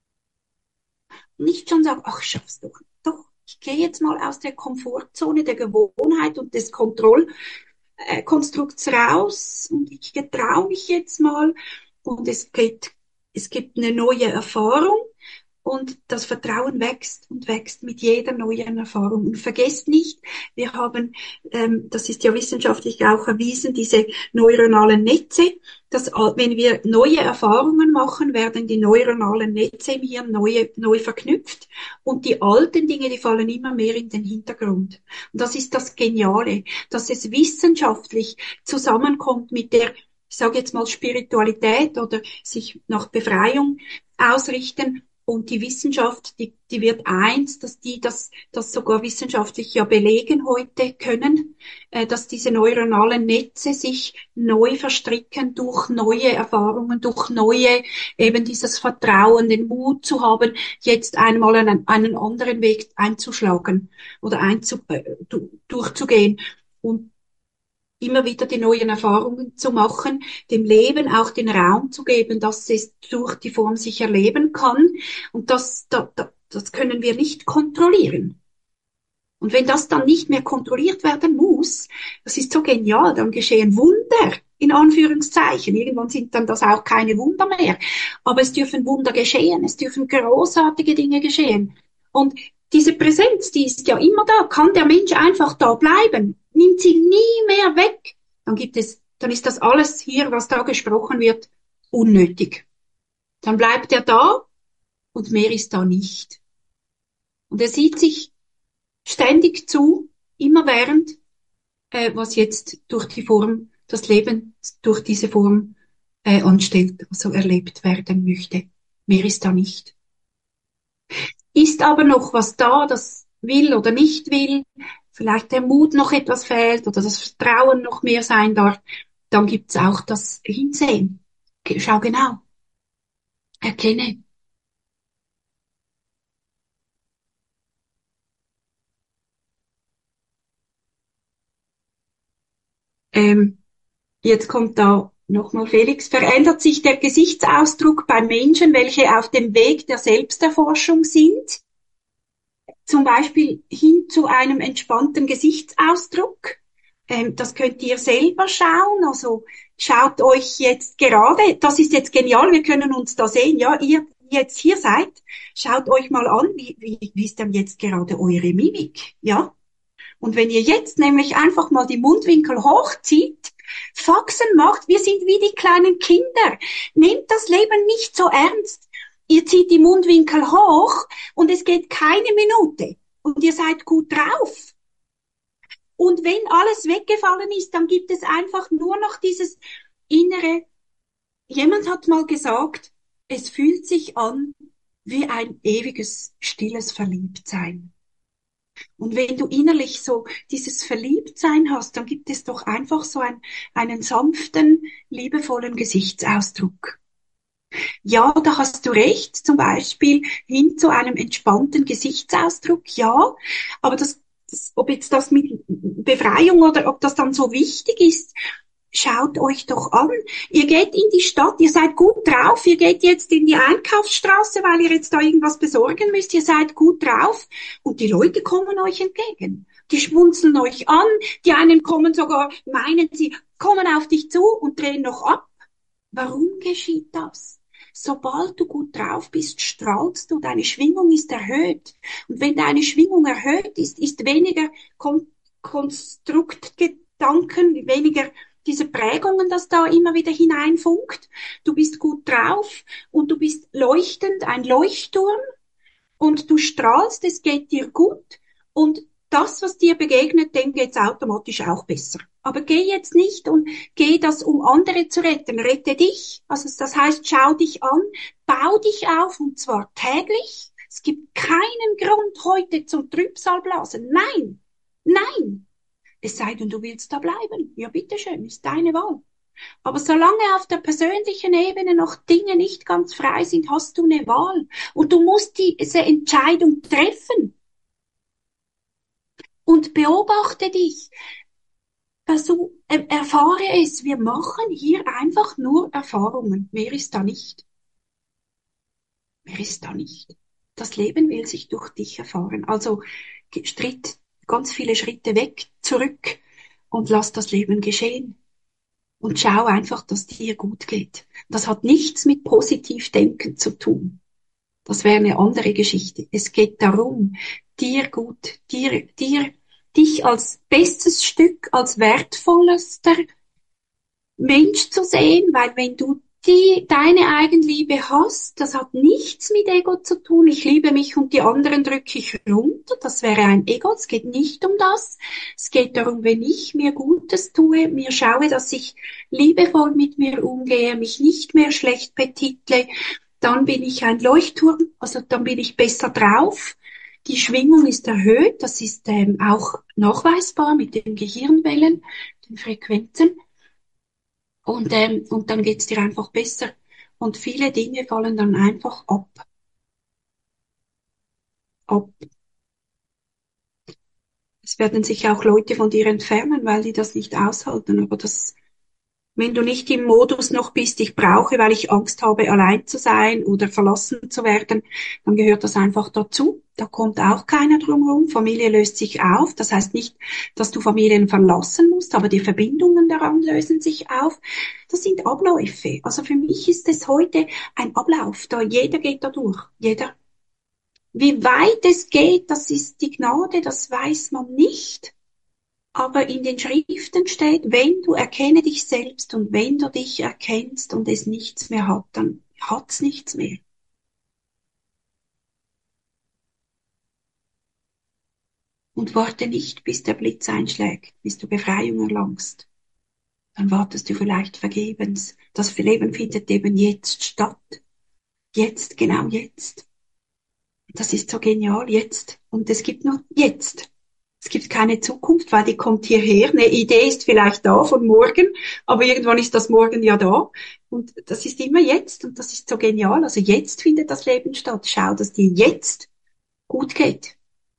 Nicht schon sagen, ach, schaff's doch. Doch, ich gehe jetzt mal aus der Komfortzone der Gewohnheit und des Kontrollkonstrukts raus und ich getraue mich jetzt mal und es gibt eine neue Erfahrung und das Vertrauen wächst und wächst mit jeder neuen Erfahrung. Und vergesst nicht, wir haben, das ist ja wissenschaftlich auch erwiesen, diese neuronalen Netze, dass wenn wir neue Erfahrungen machen, werden die neuronalen Netze im Hirn neu verknüpft und die alten Dinge, die fallen immer mehr in den Hintergrund. Und das ist das Geniale, dass es wissenschaftlich zusammenkommt mit der, ich sage jetzt mal Spiritualität oder sich nach Befreiung ausrichten. Und die Wissenschaft, die wird eins, dass die das sogar wissenschaftlich ja belegen heute können, dass diese neuronalen Netze sich neu verstricken durch neue Erfahrungen, durch neue, eben dieses Vertrauen, den Mut zu haben, jetzt einmal einen anderen Weg einzuschlagen oder durchzugehen. Und immer wieder die neuen Erfahrungen zu machen, dem Leben auch den Raum zu geben, dass es durch die Form sich erleben kann. Und das können wir nicht kontrollieren. Und wenn das dann nicht mehr kontrolliert werden muss, das ist so genial, dann geschehen Wunder, in Anführungszeichen. Irgendwann sind dann das auch keine Wunder mehr. Aber es dürfen Wunder geschehen, es dürfen großartige Dinge geschehen. Und diese Präsenz, die ist ja immer da. Kann der Mensch einfach da bleiben? Nimmt sie nie mehr weg? Dann ist das alles hier, was da gesprochen wird, unnötig. Dann bleibt er da und mehr ist da nicht. Und er sieht sich ständig zu, immerwährend, was jetzt durch die Form, das Leben durch diese Form anstellt, also erlebt werden möchte. Mehr ist da nicht. Ist aber noch was da, das will oder nicht will, vielleicht der Mut noch etwas fehlt oder das Vertrauen noch mehr sein darf, dann gibt's auch das Hinsehen. Schau genau. Erkenne. Jetzt kommt da nochmal Felix. Verändert sich der Gesichtsausdruck bei Menschen, welche auf dem Weg der Selbsterforschung sind? Zum Beispiel hin zu einem entspannten Gesichtsausdruck. Das könnt ihr selber schauen. Also schaut euch jetzt gerade, das ist jetzt genial, wir können uns da sehen, ja, ihr jetzt hier seid, schaut euch mal an, wie ist denn jetzt gerade eure Mimik, ja? Und wenn ihr jetzt nämlich einfach mal die Mundwinkel hochzieht, Faxen macht, wir sind wie die kleinen Kinder. Nehmt das Leben nicht so ernst. Ihr zieht die Mundwinkel hoch und es geht keine Minute und ihr seid gut drauf. Und wenn alles weggefallen ist, dann gibt es einfach nur noch dieses innere, jemand hat mal gesagt, es fühlt sich an wie ein ewiges, stilles Verliebtsein. Und wenn du innerlich so dieses Verliebtsein hast, dann gibt es doch einfach so einen sanften, liebevollen Gesichtsausdruck. Ja, da hast du recht, zum Beispiel hin zu einem entspannten Gesichtsausdruck, ja, aber ob jetzt das mit Befreiung oder ob das dann so wichtig ist, schaut euch doch an. Ihr geht in die Stadt, ihr seid gut drauf, ihr geht jetzt in die Einkaufsstraße, weil ihr jetzt da irgendwas besorgen müsst, ihr seid gut drauf und die Leute kommen euch entgegen. Die schmunzeln euch an, die einen kommen sogar, meinen sie, kommen auf dich zu und drehen noch ab. Warum geschieht das? Sobald du gut drauf bist, strahlst du, deine Schwingung ist erhöht. Und wenn deine Schwingung erhöht ist, ist weniger Konstruktgedanken, weniger diese Prägungen, das da immer wieder hineinfunkt. Du bist gut drauf und du bist leuchtend, ein Leuchtturm und du strahlst, es geht dir gut und das, was dir begegnet, dem geht's automatisch auch besser. Aber geh jetzt nicht und geh das, um andere zu retten. Rette dich. Also das heißt, schau dich an, bau dich auf und zwar täglich. Es gibt keinen Grund heute zum Trübsalblasen. Nein, nein. Es sei denn, du willst da bleiben. Ja, bitteschön, ist deine Wahl. Aber solange auf der persönlichen Ebene noch Dinge nicht ganz frei sind, hast du eine Wahl. Und du musst diese Entscheidung treffen. Und beobachte dich. Also, erfahre es. Wir machen hier einfach nur Erfahrungen. Wer ist da nicht? Wer ist da nicht? Das Leben will sich durch dich erfahren. Also, ganz viele Schritte weg, zurück und lass das Leben geschehen. Und schau einfach, dass dir gut geht. Das hat nichts mit Positivdenken zu tun. Das wäre eine andere Geschichte. Es geht darum, dir gut, dich als bestes Stück, als wertvollster Mensch zu sehen, weil wenn du deine Eigenliebe hast, das hat nichts mit Ego zu tun. Ich liebe mich und die anderen drücke ich runter. Das wäre ein Ego. Es geht nicht um das. Es geht darum, wenn ich mir Gutes tue, mir schaue, dass ich liebevoll mit mir umgehe, mich nicht mehr schlecht betitle, dann bin ich ein Leuchtturm, also dann bin ich besser drauf. Die Schwingung ist erhöht. Das ist auch nachweisbar mit den Gehirnwellen, den Frequenzen. Und dann geht's dir einfach besser. Und viele Dinge fallen dann einfach ab. Es werden sich auch Leute von dir entfernen, weil die das nicht aushalten. Aber wenn du nicht im Modus noch bist, ich brauche, weil ich Angst habe, allein zu sein oder verlassen zu werden, dann gehört das einfach dazu. Da kommt auch keiner drum herum. Familie löst sich auf. Das heißt nicht, dass du Familien verlassen musst, aber die Verbindungen daran lösen sich auf. Das sind Abläufe. Also für mich ist es heute ein Ablauf. Jeder geht da durch. Jeder. Wie weit es geht, das ist die Gnade, das weiß man nicht. Aber in den Schriften steht, wenn du erkenne dich selbst und wenn du dich erkennst und es nichts mehr hat, dann hat's nichts mehr. Und warte nicht, bis der Blitz einschlägt, bis du Befreiung erlangst. Dann wartest du vielleicht vergebens. Das Leben findet eben jetzt statt. Jetzt, genau jetzt. Das ist so genial, jetzt. Und es gibt nur jetzt. Es gibt keine Zukunft, weil die kommt hierher. Eine Idee ist vielleicht da von morgen, aber irgendwann ist das Morgen ja da. Und das ist immer jetzt und das ist so genial. Also jetzt findet das Leben statt. Schau, dass dir jetzt gut geht.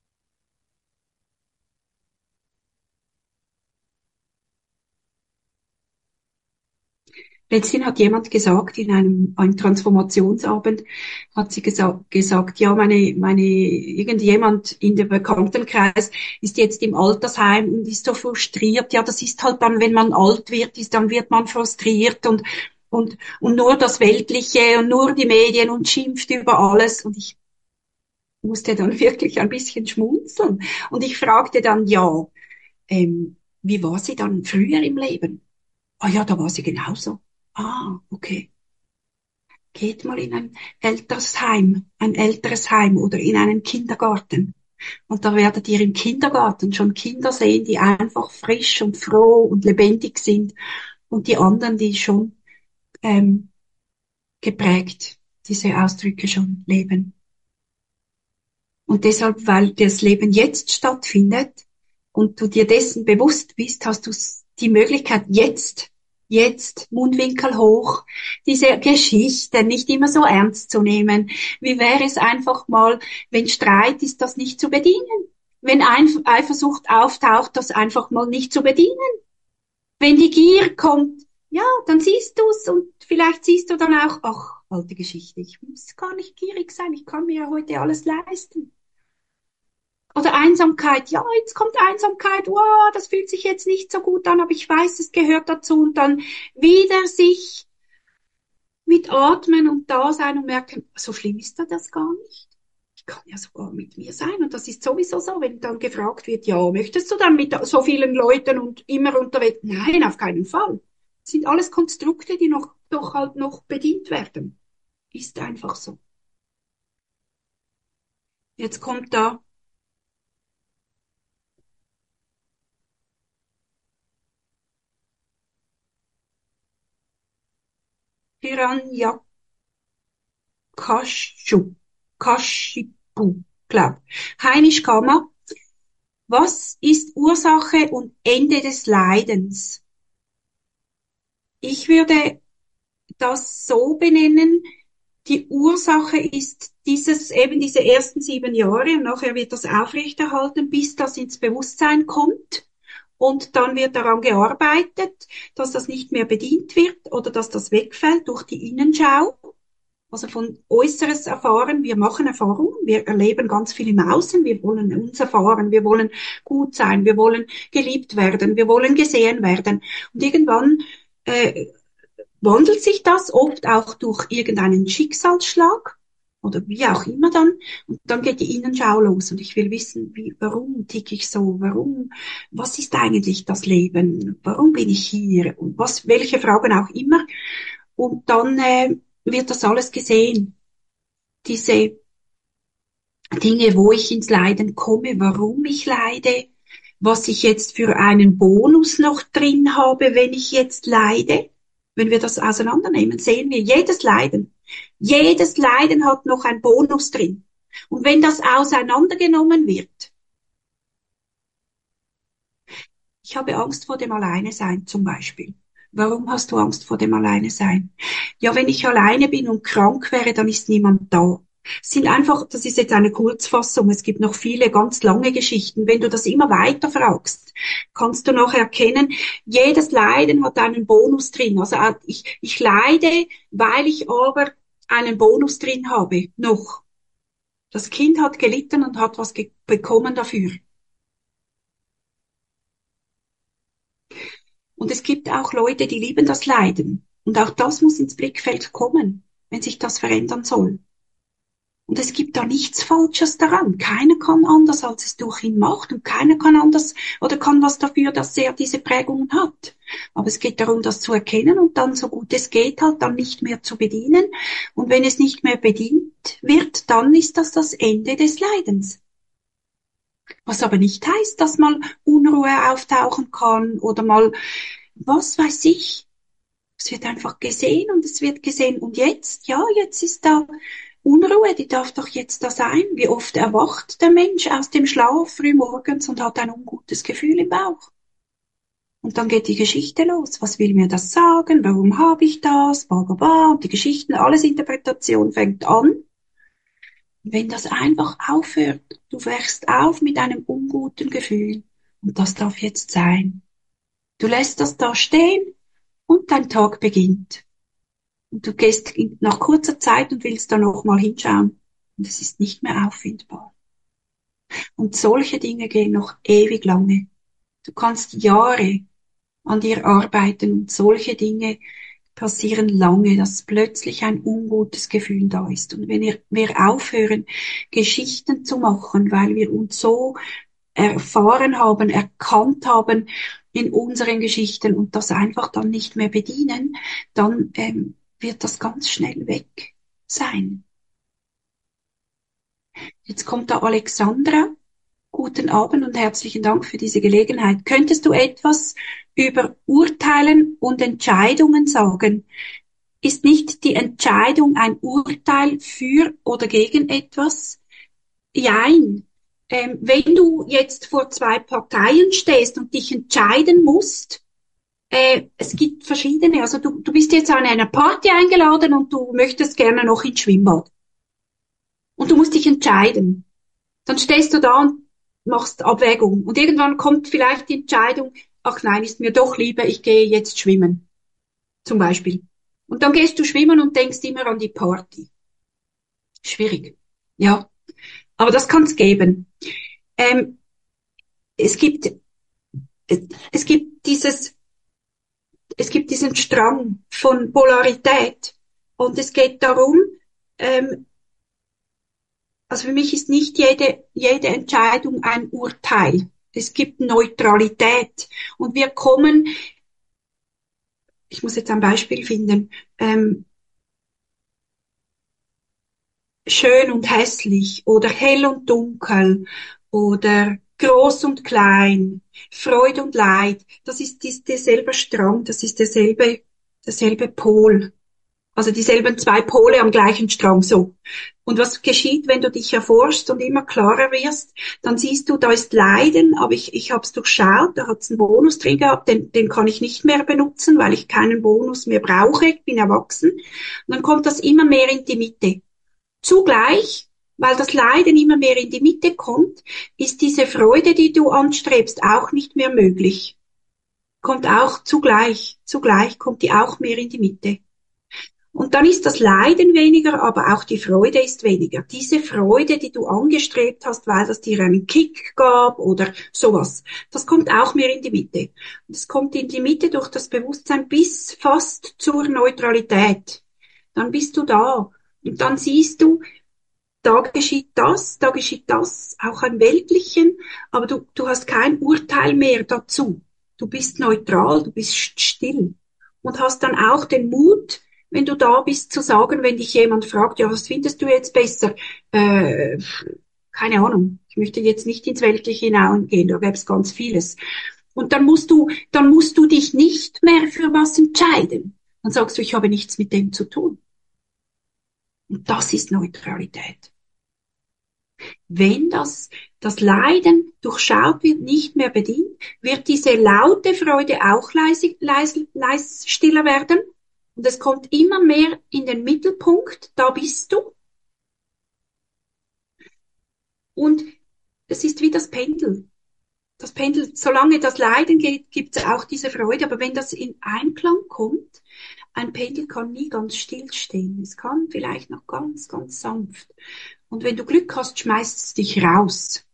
Letztens hat jemand gesagt, in einem Transformationsabend, hat sie gesagt, ja, irgendjemand in der Bekanntenkreis ist jetzt im Altersheim und ist so frustriert. Ja, das ist halt dann, wenn man alt wird, dann wird man frustriert und nur das Weltliche und nur die Medien und schimpft über alles. Und ich musste dann wirklich ein bisschen schmunzeln. Und ich fragte dann, ja, wie war sie dann früher im Leben? Ah ja, da war sie genauso. Ah, okay. Geht mal in ein älteres Heim oder in einen Kindergarten. Und da werdet ihr im Kindergarten schon Kinder sehen, die einfach frisch und froh und lebendig sind. Und die anderen, die schon ähm, geprägt diese Ausdrücke schon leben. Und deshalb, weil das Leben jetzt stattfindet und du dir dessen bewusst bist, hast du die Möglichkeit jetzt Mundwinkel hoch, diese Geschichte nicht immer so ernst zu nehmen. Wie wäre es einfach mal, wenn Streit ist, das nicht zu bedienen? Wenn Eifersucht auftaucht, das einfach mal nicht zu bedienen? Wenn die Gier kommt, ja, dann siehst du's und vielleicht siehst du dann auch, ach, alte Geschichte, ich muss gar nicht gierig sein, ich kann mir ja heute alles leisten. Oder Einsamkeit, ja, jetzt kommt Einsamkeit, wow, das fühlt sich jetzt nicht so gut an, aber ich weiß, es gehört dazu und dann wieder sich mit Atmen und da sein und merken, so schlimm ist das gar nicht. Ich kann ja sogar mit mir sein. Und das ist sowieso so, wenn dann gefragt wird, ja, möchtest du dann mit so vielen Leuten und immer unterwegs? Nein, auf keinen Fall. Das sind alles Konstrukte, die doch halt noch bedient werden. Ist einfach so. Jetzt kommt da Piranha Kashipu, glaub. Heinisch Kammer. Was ist Ursache und Ende des Leidens? Ich würde das so benennen, die Ursache ist eben diese ersten 7 Jahre und nachher wird das aufrechterhalten, bis das ins Bewusstsein kommt. Und dann wird daran gearbeitet, dass das nicht mehr bedient wird oder dass das wegfällt durch die Innenschau. Also von Äußeres erfahren, wir machen Erfahrungen, wir erleben ganz viel im Außen, wir wollen uns erfahren, wir wollen gut sein, wir wollen geliebt werden, wir wollen gesehen werden. Und irgendwann wandelt sich das oft auch durch irgendeinen Schicksalsschlag oder wie auch immer dann. Und dann geht die Innenschau los und ich will wissen, warum ticke ich so? Was ist eigentlich das Leben? Warum bin ich hier? Und welche Fragen auch immer. Und dann wird das alles gesehen. Diese Dinge, wo ich ins Leiden komme, warum ich leide, was ich jetzt für einen Bonus noch drin habe, wenn ich jetzt leide. Wenn wir das auseinandernehmen, sehen wir, jedes Leiden hat noch ein Bonus drin. Und wenn das auseinandergenommen wird, ich habe Angst vor dem Alleinesein zum Beispiel. Warum hast du Angst vor dem Alleinesein? Ja, wenn ich alleine bin und krank wäre, dann ist niemand da. Das ist jetzt eine Kurzfassung, es gibt noch viele ganz lange Geschichten. Wenn du das immer weiter fragst, kannst du noch erkennen, jedes Leiden hat einen Bonus drin. Also ich leide, weil ich aber einen Bonus drin habe, noch. Das Kind hat gelitten und hat was bekommen dafür. Und es gibt auch Leute, die lieben das Leiden. Und auch das muss ins Blickfeld kommen, wenn sich das verändern soll. Und es gibt da nichts Falsches daran. Keiner kann anders, als es durch ihn macht. Und keiner kann anders oder kann was dafür, dass er diese Prägungen hat. Aber es geht darum, das zu erkennen und dann, so gut es geht, halt dann nicht mehr zu bedienen. Und wenn es nicht mehr bedient wird, dann ist das Ende des Leidens. Was aber nicht heißt, dass mal Unruhe auftauchen kann oder mal, was weiß ich. Es wird einfach gesehen und es wird gesehen. Und jetzt, ja, jetzt ist da Unruhe, die darf doch jetzt da sein. Wie oft erwacht der Mensch aus dem Schlaf frühmorgens und hat ein ungutes Gefühl im Bauch. Und dann geht die Geschichte los. Was will mir das sagen? Warum habe ich das? Und die Geschichten, alles Interpretation fängt an. Wenn das einfach aufhört, du wächst auf mit einem unguten Gefühl. Und das darf jetzt sein. Du lässt das da stehen und dein Tag beginnt. Und du gehst nach kurzer Zeit und willst da noch mal hinschauen. Und es ist nicht mehr auffindbar. Und solche Dinge gehen noch ewig lange. Du kannst Jahre an dir arbeiten und solche Dinge passieren lange, dass plötzlich ein ungutes Gefühl da ist. Und wenn wir aufhören, Geschichten zu machen, weil wir uns so erfahren haben, erkannt haben in unseren Geschichten und das einfach dann nicht mehr bedienen, dann wird das ganz schnell weg sein. Jetzt kommt da Alexandra. Guten Abend und herzlichen Dank für diese Gelegenheit. Könntest du etwas über Urteilen und Entscheidungen sagen? Ist nicht die Entscheidung ein Urteil für oder gegen etwas? Jein. Wenn du jetzt vor 2 Parteien stehst und dich entscheiden musst, es gibt verschiedene, also du bist jetzt an einer Party eingeladen und du möchtest gerne noch ins Schwimmbad. Und du musst dich entscheiden. Dann stehst du da und machst Abwägung. Und irgendwann kommt vielleicht die Entscheidung, ach nein, ist mir doch lieber, ich gehe jetzt schwimmen. Zum Beispiel. Und dann gehst du schwimmen und denkst immer an die Party. Schwierig. Ja. Aber das kann es geben. Es gibt diesen Strang von Polarität. Und es geht darum, ähm, also für mich ist nicht jede Entscheidung ein Urteil. Es gibt Neutralität. Und wir kommen, ich muss jetzt ein Beispiel finden, schön und hässlich oder hell und dunkel oder groß und klein, Freude und Leid. Das ist derselbe Strang, das ist derselbe Pol. Also dieselben zwei Pole am gleichen Strang, so. Und was geschieht, wenn du dich erforschst und immer klarer wirst? Dann siehst du, da ist Leiden, aber ich habe es durchschaut, da hat es einen Bonus drin gehabt, den kann ich nicht mehr benutzen, weil ich keinen Bonus mehr brauche, ich bin erwachsen. Und dann kommt das immer mehr in die Mitte. Zugleich, weil das Leiden immer mehr in die Mitte kommt, ist diese Freude, die du anstrebst, auch nicht mehr möglich. Kommt auch zugleich kommt die auch mehr in die Mitte. Und dann ist das Leiden weniger, aber auch die Freude ist weniger. Diese Freude, die du angestrebt hast, weil das dir einen Kick gab oder sowas, das kommt auch mehr in die Mitte. Und es kommt in die Mitte durch das Bewusstsein bis fast zur Neutralität. Dann bist du da. Und dann siehst du, da geschieht das, auch an Weltlichen, aber du hast kein Urteil mehr dazu. Du bist neutral, du bist still und hast dann auch den Mut, wenn du da bist, zu sagen, wenn dich jemand fragt, ja, was findest du jetzt besser? Keine Ahnung, ich möchte jetzt nicht ins Weltliche hineingehen, da gäbe es ganz vieles. Und dann musst du dich nicht mehr für was entscheiden. Dann sagst du, ich habe nichts mit dem zu tun. Und das ist Neutralität. Wenn das Leiden durchschaut wird, nicht mehr bedient, wird diese laute Freude auch stiller werden. Und es kommt immer mehr in den Mittelpunkt, da bist du. Und es ist wie das Pendel. Das Pendel, solange das Leiden geht, gibt es auch diese Freude. Aber wenn das in Einklang kommt, ein Pendel kann nie ganz still stehen. Es kann vielleicht noch ganz, ganz sanft. Und wenn du Glück hast, schmeißt es dich raus.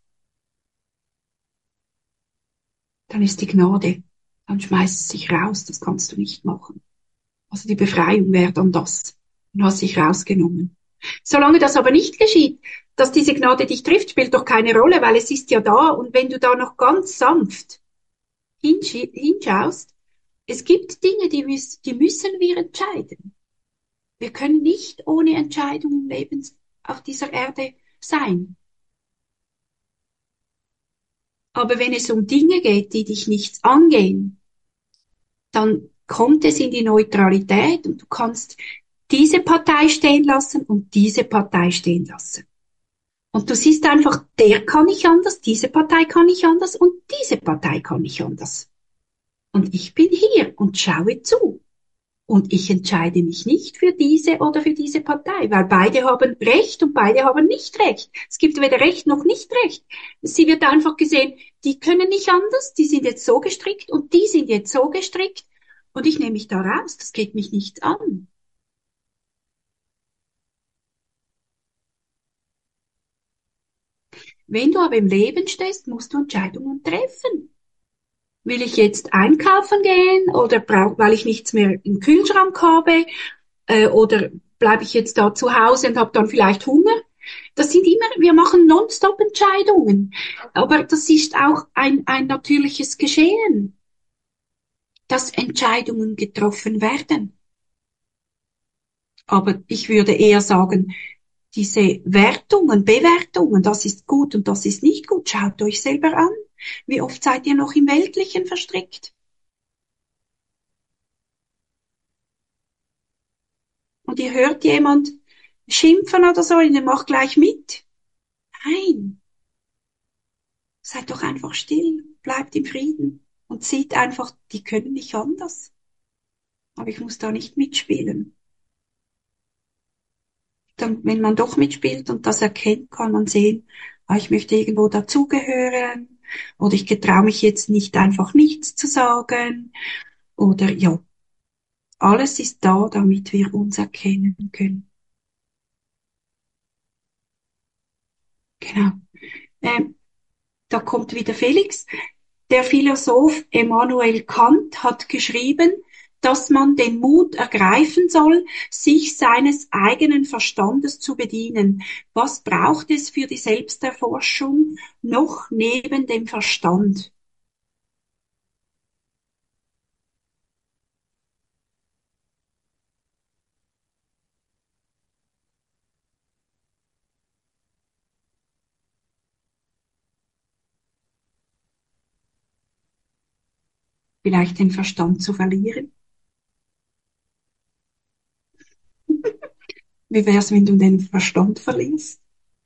Dann ist die Gnade. Dann schmeißt es dich raus. Das kannst du nicht machen. Also die Befreiung wäre dann das. Dann hast du dich rausgenommen. Solange das aber nicht geschieht, dass diese Gnade dich trifft, spielt doch keine Rolle, weil es ist ja da. Und wenn du da noch ganz sanft hinschaust, es gibt Dinge, die müssen wir entscheiden. Wir können nicht ohne Entscheidung im Leben auf dieser Erde sein. Aber wenn es um Dinge geht, die dich nichts angehen, dann kommt es in die Neutralität und du kannst diese Partei stehen lassen und diese Partei stehen lassen. Und du siehst einfach, der kann nicht anders, diese Partei kann nicht anders und diese Partei kann nicht anders. Und ich bin hier und schaue zu. Und ich entscheide mich nicht für diese oder für diese Partei, weil beide haben Recht und beide haben nicht Recht. Es gibt weder Recht noch nicht Recht. Sie wird einfach gesehen, die können nicht anders, die sind jetzt so gestrickt und die sind jetzt so gestrickt und ich nehme mich da raus, das geht mich nichts an. Wenn du aber im Leben stehst, musst du Entscheidungen treffen. Will ich jetzt einkaufen gehen oder weil ich nichts mehr im Kühlschrank habe oder bleibe ich jetzt da zu Hause und habe dann vielleicht Hunger? Das sind immer, wir machen nonstop Entscheidungen. Aber das ist auch ein natürliches Geschehen, dass Entscheidungen getroffen werden. Aber ich würde eher sagen, diese Bewertungen, das ist gut und das ist nicht gut, schaut euch selber an. Wie oft seid ihr noch im Weltlichen verstrickt? Und ihr hört jemand schimpfen oder so, und ihr macht gleich mit. Nein. Seid doch einfach still, bleibt im Frieden und seht einfach, die können nicht anders. Aber ich muss da nicht mitspielen. Dann, wenn man doch mitspielt und das erkennt, kann man sehen, ich möchte irgendwo dazugehören oder ich getraue mich jetzt nicht einfach nichts zu sagen oder ja, alles ist da, damit wir uns erkennen können. Genau. Da kommt wieder Felix. Der Philosoph Immanuel Kant hat geschrieben, dass man den Mut ergreifen soll, sich seines eigenen Verstandes zu bedienen. Was braucht es für die Selbsterforschung noch neben dem Verstand? Vielleicht den Verstand zu verlieren? Wie wär's, wenn du den Verstand verlierst?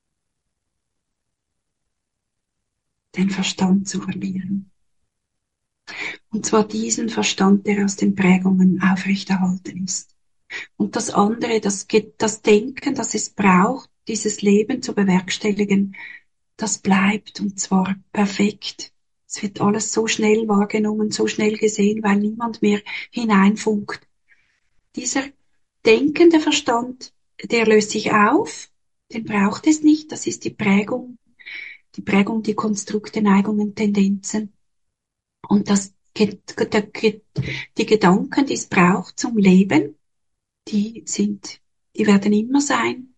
Den Verstand zu verlieren. Und zwar diesen Verstand, der aus den Prägungen aufrechterhalten ist. Und das andere, das Denken, das es braucht, dieses Leben zu bewerkstelligen, das bleibt, und zwar perfekt. Es wird alles so schnell wahrgenommen, so schnell gesehen, weil niemand mehr hineinfunkt. Dieser denkende Verstand, der löst sich auf, den braucht es nicht, das ist die Konstrukte, Neigungen, Tendenzen. Und die Gedanken, die es braucht zum Leben, die werden immer sein,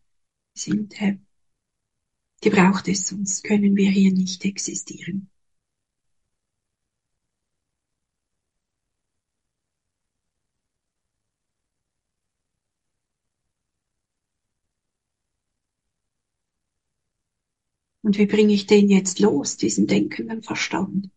die braucht es, sonst können wir hier nicht existieren. Und wie bringe ich den jetzt los, diesen denkenden Verstand?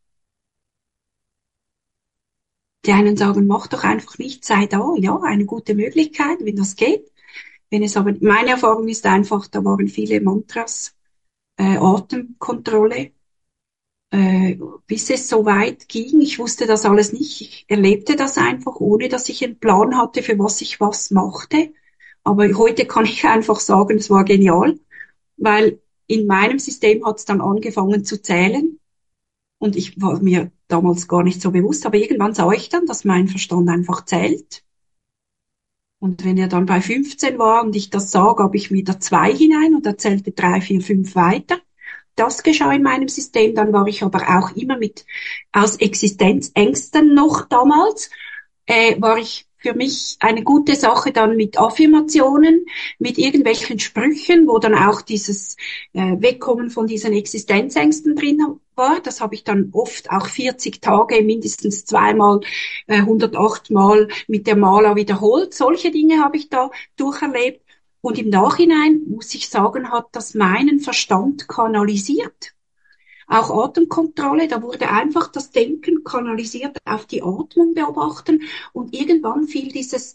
Die einen sagen, mach doch einfach nicht, sei da. Ja, eine gute Möglichkeit, wenn das geht. Meine Erfahrung ist einfach, da waren viele Mantras, Atemkontrolle, bis es so weit ging. Ich wusste das alles nicht. Ich erlebte das einfach, ohne dass ich einen Plan hatte, für was ich was machte. Aber heute kann ich einfach sagen, es war genial, weil in meinem System hat es dann angefangen zu zählen. Und ich war mir damals gar nicht so bewusst, aber irgendwann sah ich dann, dass mein Verstand einfach zählt. Und wenn er dann bei 15 war und ich das sah, gab ich wieder 2 hinein und er zählte 3, 4, 5 weiter. Das geschah in meinem System. Dann war ich aber auch immer aus Existenzängsten noch damals, war ich für mich eine gute Sache dann mit Affirmationen, mit irgendwelchen Sprüchen, wo dann auch dieses Wegkommen von diesen Existenzängsten drin war. Das habe ich dann oft auch 40 Tage mindestens 2-mal, 108 Mal mit der Mala wiederholt. Solche Dinge habe ich da durcherlebt. Und im Nachhinein, muss ich sagen, hat das meinen Verstand kanalisiert. Auch Atemkontrolle, da wurde einfach das Denken kanalisiert auf die Atmung beobachten und irgendwann fiel dieses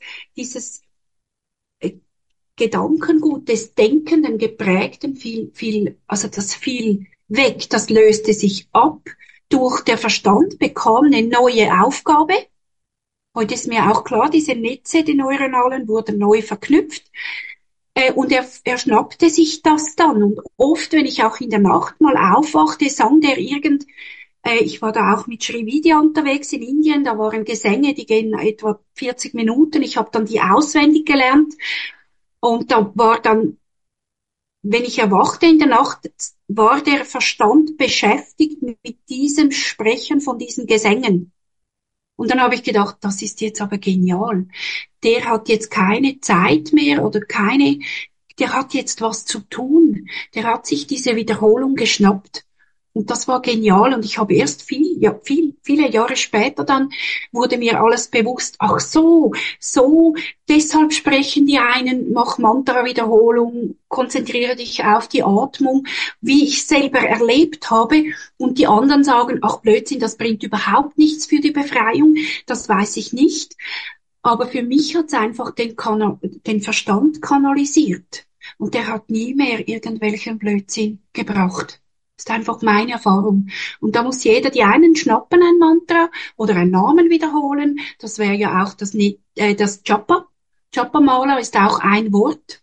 Gedankengut des Denkenden, Geprägten also das fiel weg, das löste sich ab. Durch der Verstand bekam eine neue Aufgabe. Heute ist mir auch klar, diese Netze, die neuronalen, wurden neu verknüpft. Und er schnappte sich das dann. Und oft, wenn ich auch in der Nacht mal aufwachte, sang der ich war da auch mit Sri Vidya unterwegs in Indien, da waren Gesänge, die gehen etwa 40 Minuten. Ich habe dann die auswendig gelernt. Und da war dann, wenn ich erwachte in der Nacht, war der Verstand beschäftigt mit diesem Sprechen von diesen Gesängen. Und dann habe ich gedacht, das ist jetzt aber genial. Der hat jetzt keine Zeit mehr der hat jetzt was zu tun. Der hat sich diese Wiederholung geschnappt. Und das war genial. Und ich habe erst viele Jahre später dann wurde mir alles bewusst. Ach so, deshalb sprechen die einen, mach Mantra-Wiederholung, konzentriere dich auf die Atmung, wie ich selber erlebt habe. Und die anderen sagen, ach Blödsinn, das bringt überhaupt nichts für die Befreiung. Das weiß ich nicht. Aber für mich hat es einfach den Verstand kanalisiert. Und der hat nie mehr irgendwelchen Blödsinn gebracht. Das ist einfach meine Erfahrung. Und da muss jeder, die einen schnappen ein Mantra oder einen Namen wiederholen. Das wäre ja auch das Japa. Japa-Mala ist auch ein Wort.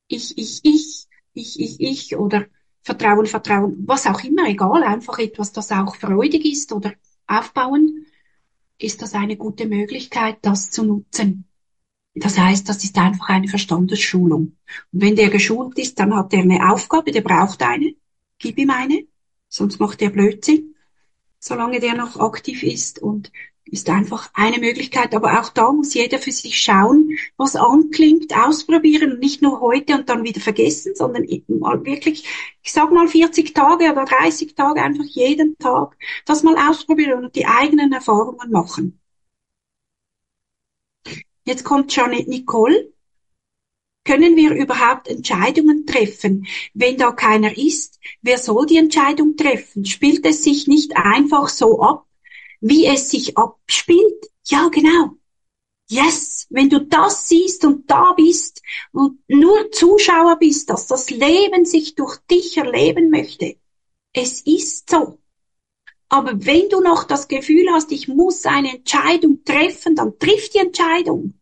Ich oder Vertrauen, Vertrauen, was auch immer, egal. Einfach etwas, das auch freudig ist oder aufbauend. Ist das eine gute Möglichkeit, das zu nutzen. Das heißt, das ist einfach eine Verstandesschulung. Und wenn der geschult ist, dann hat er eine Aufgabe, der braucht eine. Gib ihm eine, sonst macht er Blödsinn. solange der noch aktiv ist und ist einfach eine Möglichkeit. Aber auch da muss jeder für sich schauen, was anklingt, ausprobieren und nicht nur heute und dann wieder vergessen, sondern mal wirklich, ich sag mal 40 Tage oder 30 Tage einfach jeden Tag das mal ausprobieren und die eigenen Erfahrungen machen. Jetzt kommt Jeanette Nicole. Können wir überhaupt Entscheidungen treffen, wenn da keiner ist? Wer soll die Entscheidung treffen? Spielt es sich nicht einfach so ab, wie es sich abspielt? Ja, genau. Yes, wenn du das siehst und da bist und nur Zuschauer bist, dass das Leben sich durch dich erleben möchte. Es ist so. Aber wenn du noch das Gefühl hast, ich muss eine Entscheidung treffen, dann triff die Entscheidung.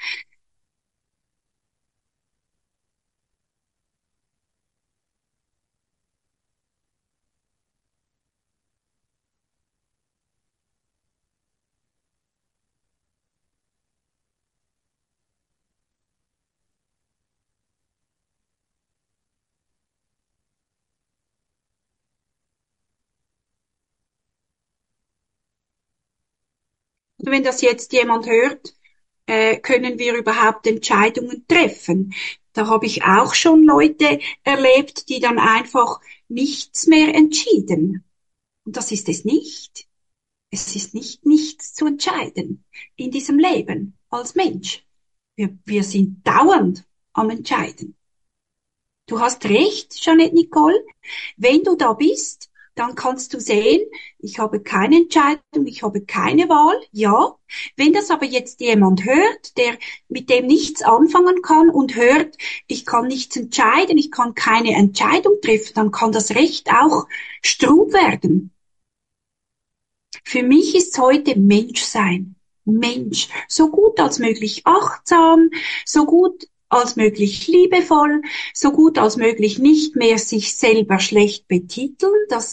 Und wenn das jetzt jemand hört, können wir überhaupt Entscheidungen treffen? Da habe ich auch schon Leute erlebt, die dann einfach nichts mehr entschieden. Und das ist es nicht. Es ist nicht nichts zu entscheiden in diesem Leben als Mensch. Wir sind dauernd am Entscheiden. Du hast recht, Jeanette Nicole. Wenn du da bist, dann kannst du sehen, ich habe keine Entscheidung, ich habe keine Wahl, ja. Wenn das aber jetzt jemand hört, der mit dem nichts anfangen kann und hört, ich kann nichts entscheiden, ich kann keine Entscheidung treffen, dann kann das Recht auch Strub werden. Für mich ist heute Menschsein. Mensch. So gut als möglich achtsam, so gut als möglich liebevoll, so gut als möglich nicht mehr sich selber schlecht betiteln.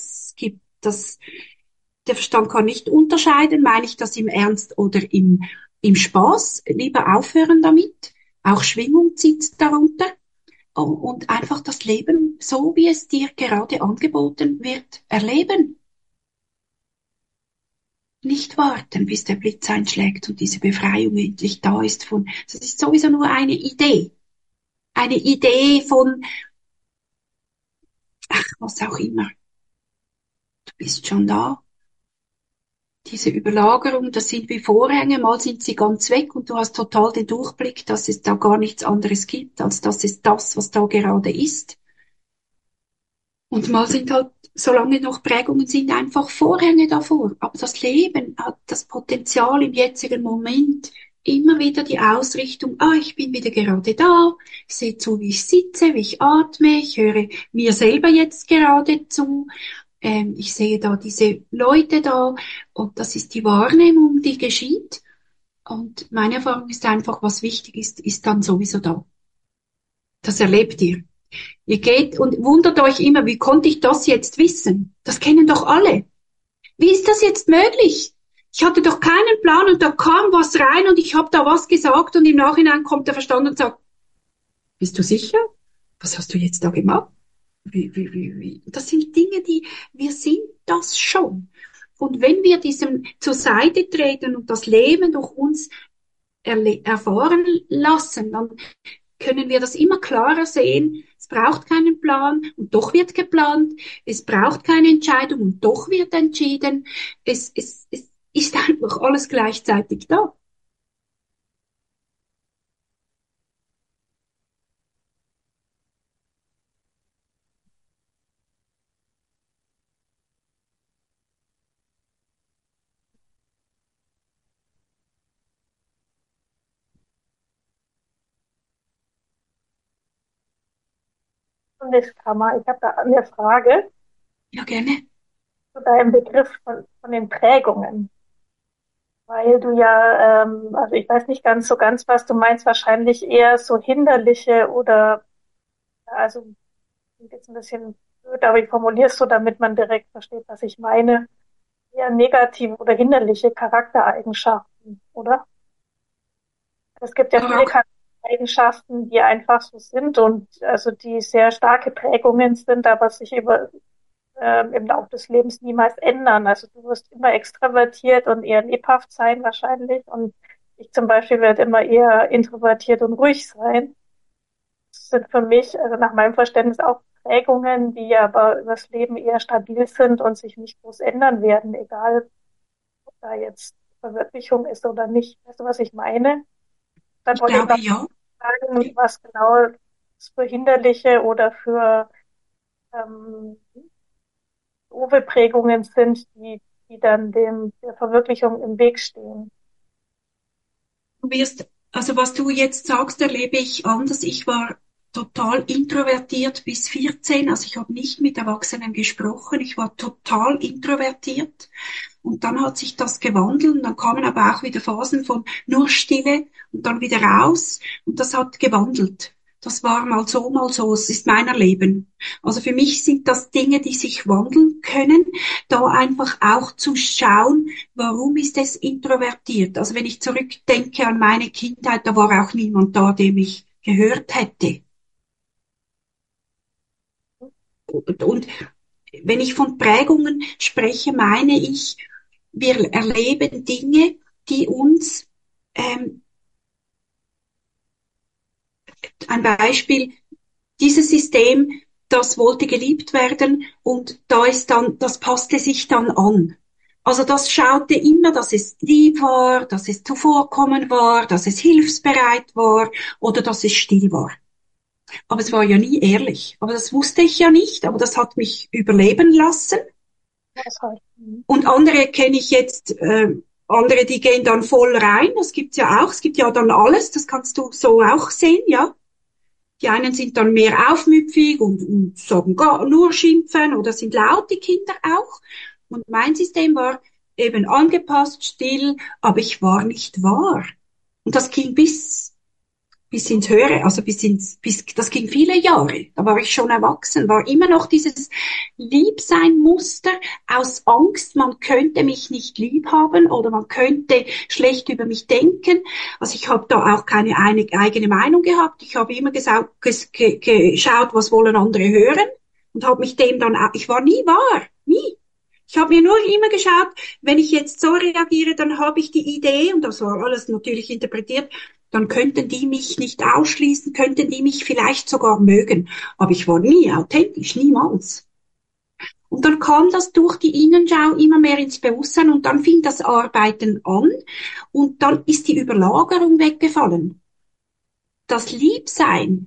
Der Verstand kann nicht unterscheiden, meine ich das im Ernst oder im Spaß. Lieber aufhören damit. Auch Schwingung zieht darunter. Und einfach das Leben, so wie es dir gerade angeboten wird, erleben. Nicht warten, bis der Blitz einschlägt und diese Befreiung endlich da ist das ist sowieso nur eine Idee. Eine Idee von, ach, was auch immer. Du bist schon da. Diese Überlagerung, das sind wie Vorhänge, mal sind sie ganz weg und du hast total den Durchblick, dass es da gar nichts anderes gibt, als das ist das, was da gerade ist. Und mal sind halt, solange noch Prägungen sind, einfach Vorhänge davor. Aber das Leben hat das Potenzial im jetzigen Moment, immer wieder die Ausrichtung, ich bin wieder gerade da, ich sehe zu, wie ich sitze, wie ich atme, ich höre mir selber jetzt gerade zu, ich sehe da diese Leute da und das ist die Wahrnehmung, die geschieht. Und meine Erfahrung ist einfach, was wichtig ist, ist dann sowieso da. Das erlebt ihr. Ihr geht und wundert euch immer, wie konnte ich das jetzt wissen? Das kennen doch alle. Wie ist das jetzt möglich? Ich hatte doch keinen Plan und da kam was rein und ich habe da was gesagt und im Nachhinein kommt der Verstand und sagt, bist du sicher? Was hast du jetzt da gemacht? Wie? Das sind Dinge, wir sind das schon. Und wenn wir diesem zur Seite treten und das Leben durch uns erfahren lassen, dann können wir das immer klarer sehen. Es braucht keinen Plan und doch wird geplant. Es braucht keine Entscheidung und doch wird entschieden. Es ist einfach alles gleichzeitig da. Kammer. Ich habe da eine Frage Ja, gerne. zu deinem Begriff von den Prägungen. Weil du ja, also ich weiß nicht ganz so ganz, was du meinst, wahrscheinlich eher so hinderliche oder, also klingt jetzt ein bisschen blöd, aber ich formuliere es so, damit man direkt versteht, was ich meine. Eher negative oder hinderliche Charaktereigenschaften, oder? Es gibt ja viele Charakter. Charaktereigenschaften, die einfach so sind und also die sehr starke Prägungen sind, aber sich über im Laufe des Lebens niemals ändern. Also du wirst immer extravertiert und eher lebhaft sein wahrscheinlich. Und ich zum Beispiel werde immer eher introvertiert und ruhig sein. Das sind für mich, also nach meinem Verständnis auch Prägungen, die aber übers Leben eher stabil sind und sich nicht groß ändern werden, egal ob da jetzt Verwirklichung ist oder nicht. Weißt du, was ich meine? Dann Ich wollte ich glaube noch ja. fragen, was genau es für hinderliche oder für ähm, doofe Prägungen sind, die dann der Verwirklichung im Weg stehen. Also was du jetzt sagst, erlebe ich anders. Ich war total introvertiert bis 14. Also ich habe nicht mit Erwachsenen gesprochen. Ich war total introvertiert. Und dann hat sich das gewandelt. Und dann kamen aber auch wieder Phasen von nur Stille und dann wieder raus. Und das hat gewandelt. Das war mal so, mal so. Es ist mein Erleben. Also für mich sind das Dinge, die sich wandeln können, da einfach auch zu schauen, warum ist es introvertiert. Also wenn ich zurückdenke an meine Kindheit, da war auch niemand da, dem ich gehört hätte. Und wenn ich von Prägungen spreche, meine ich, wir erleben Dinge, die uns, ein Beispiel, dieses System, das wollte geliebt werden und da ist dann, das passte sich dann an. Also das schaute immer, dass es lieb war, dass es zuvorkommen war, dass es hilfsbereit war oder dass es still war. Aber es war ja nie ehrlich. Aber das wusste ich ja nicht, aber das hat mich überleben lassen. Das halt. Mhm. Und andere kenne ich jetzt, andere, die gehen dann voll rein. Das gibt's ja auch. Es gibt ja dann alles. Das kannst du so auch sehen, ja. Die einen sind dann mehr aufmüpfig und sagen gar, nur schimpfen oder sind laut, die Kinder auch. Und mein System war eben angepasst, still, aber ich war nicht wahr. Und das ging bis ins Höhere, also das ging viele Jahre. Da war ich schon erwachsen, war immer noch dieses Liebsein-Muster aus Angst, man könnte mich nicht lieb haben oder man könnte schlecht über mich denken. Also ich habe da auch keine eigene Meinung gehabt. Ich habe immer geschaut, was wollen andere hören und habe mich dem dann, ich war nie wahr, nie. Ich habe mir nur immer geschaut, wenn ich jetzt so reagiere, dann habe ich die Idee, und das war alles natürlich interpretiert, dann könnten die mich nicht ausschließen, könnten die mich vielleicht sogar mögen. Aber ich war nie authentisch, niemals. Und dann kam das durch die Innenschau immer mehr ins Bewusstsein und dann fing das Arbeiten an und dann ist die Überlagerung weggefallen. Das Liebsein,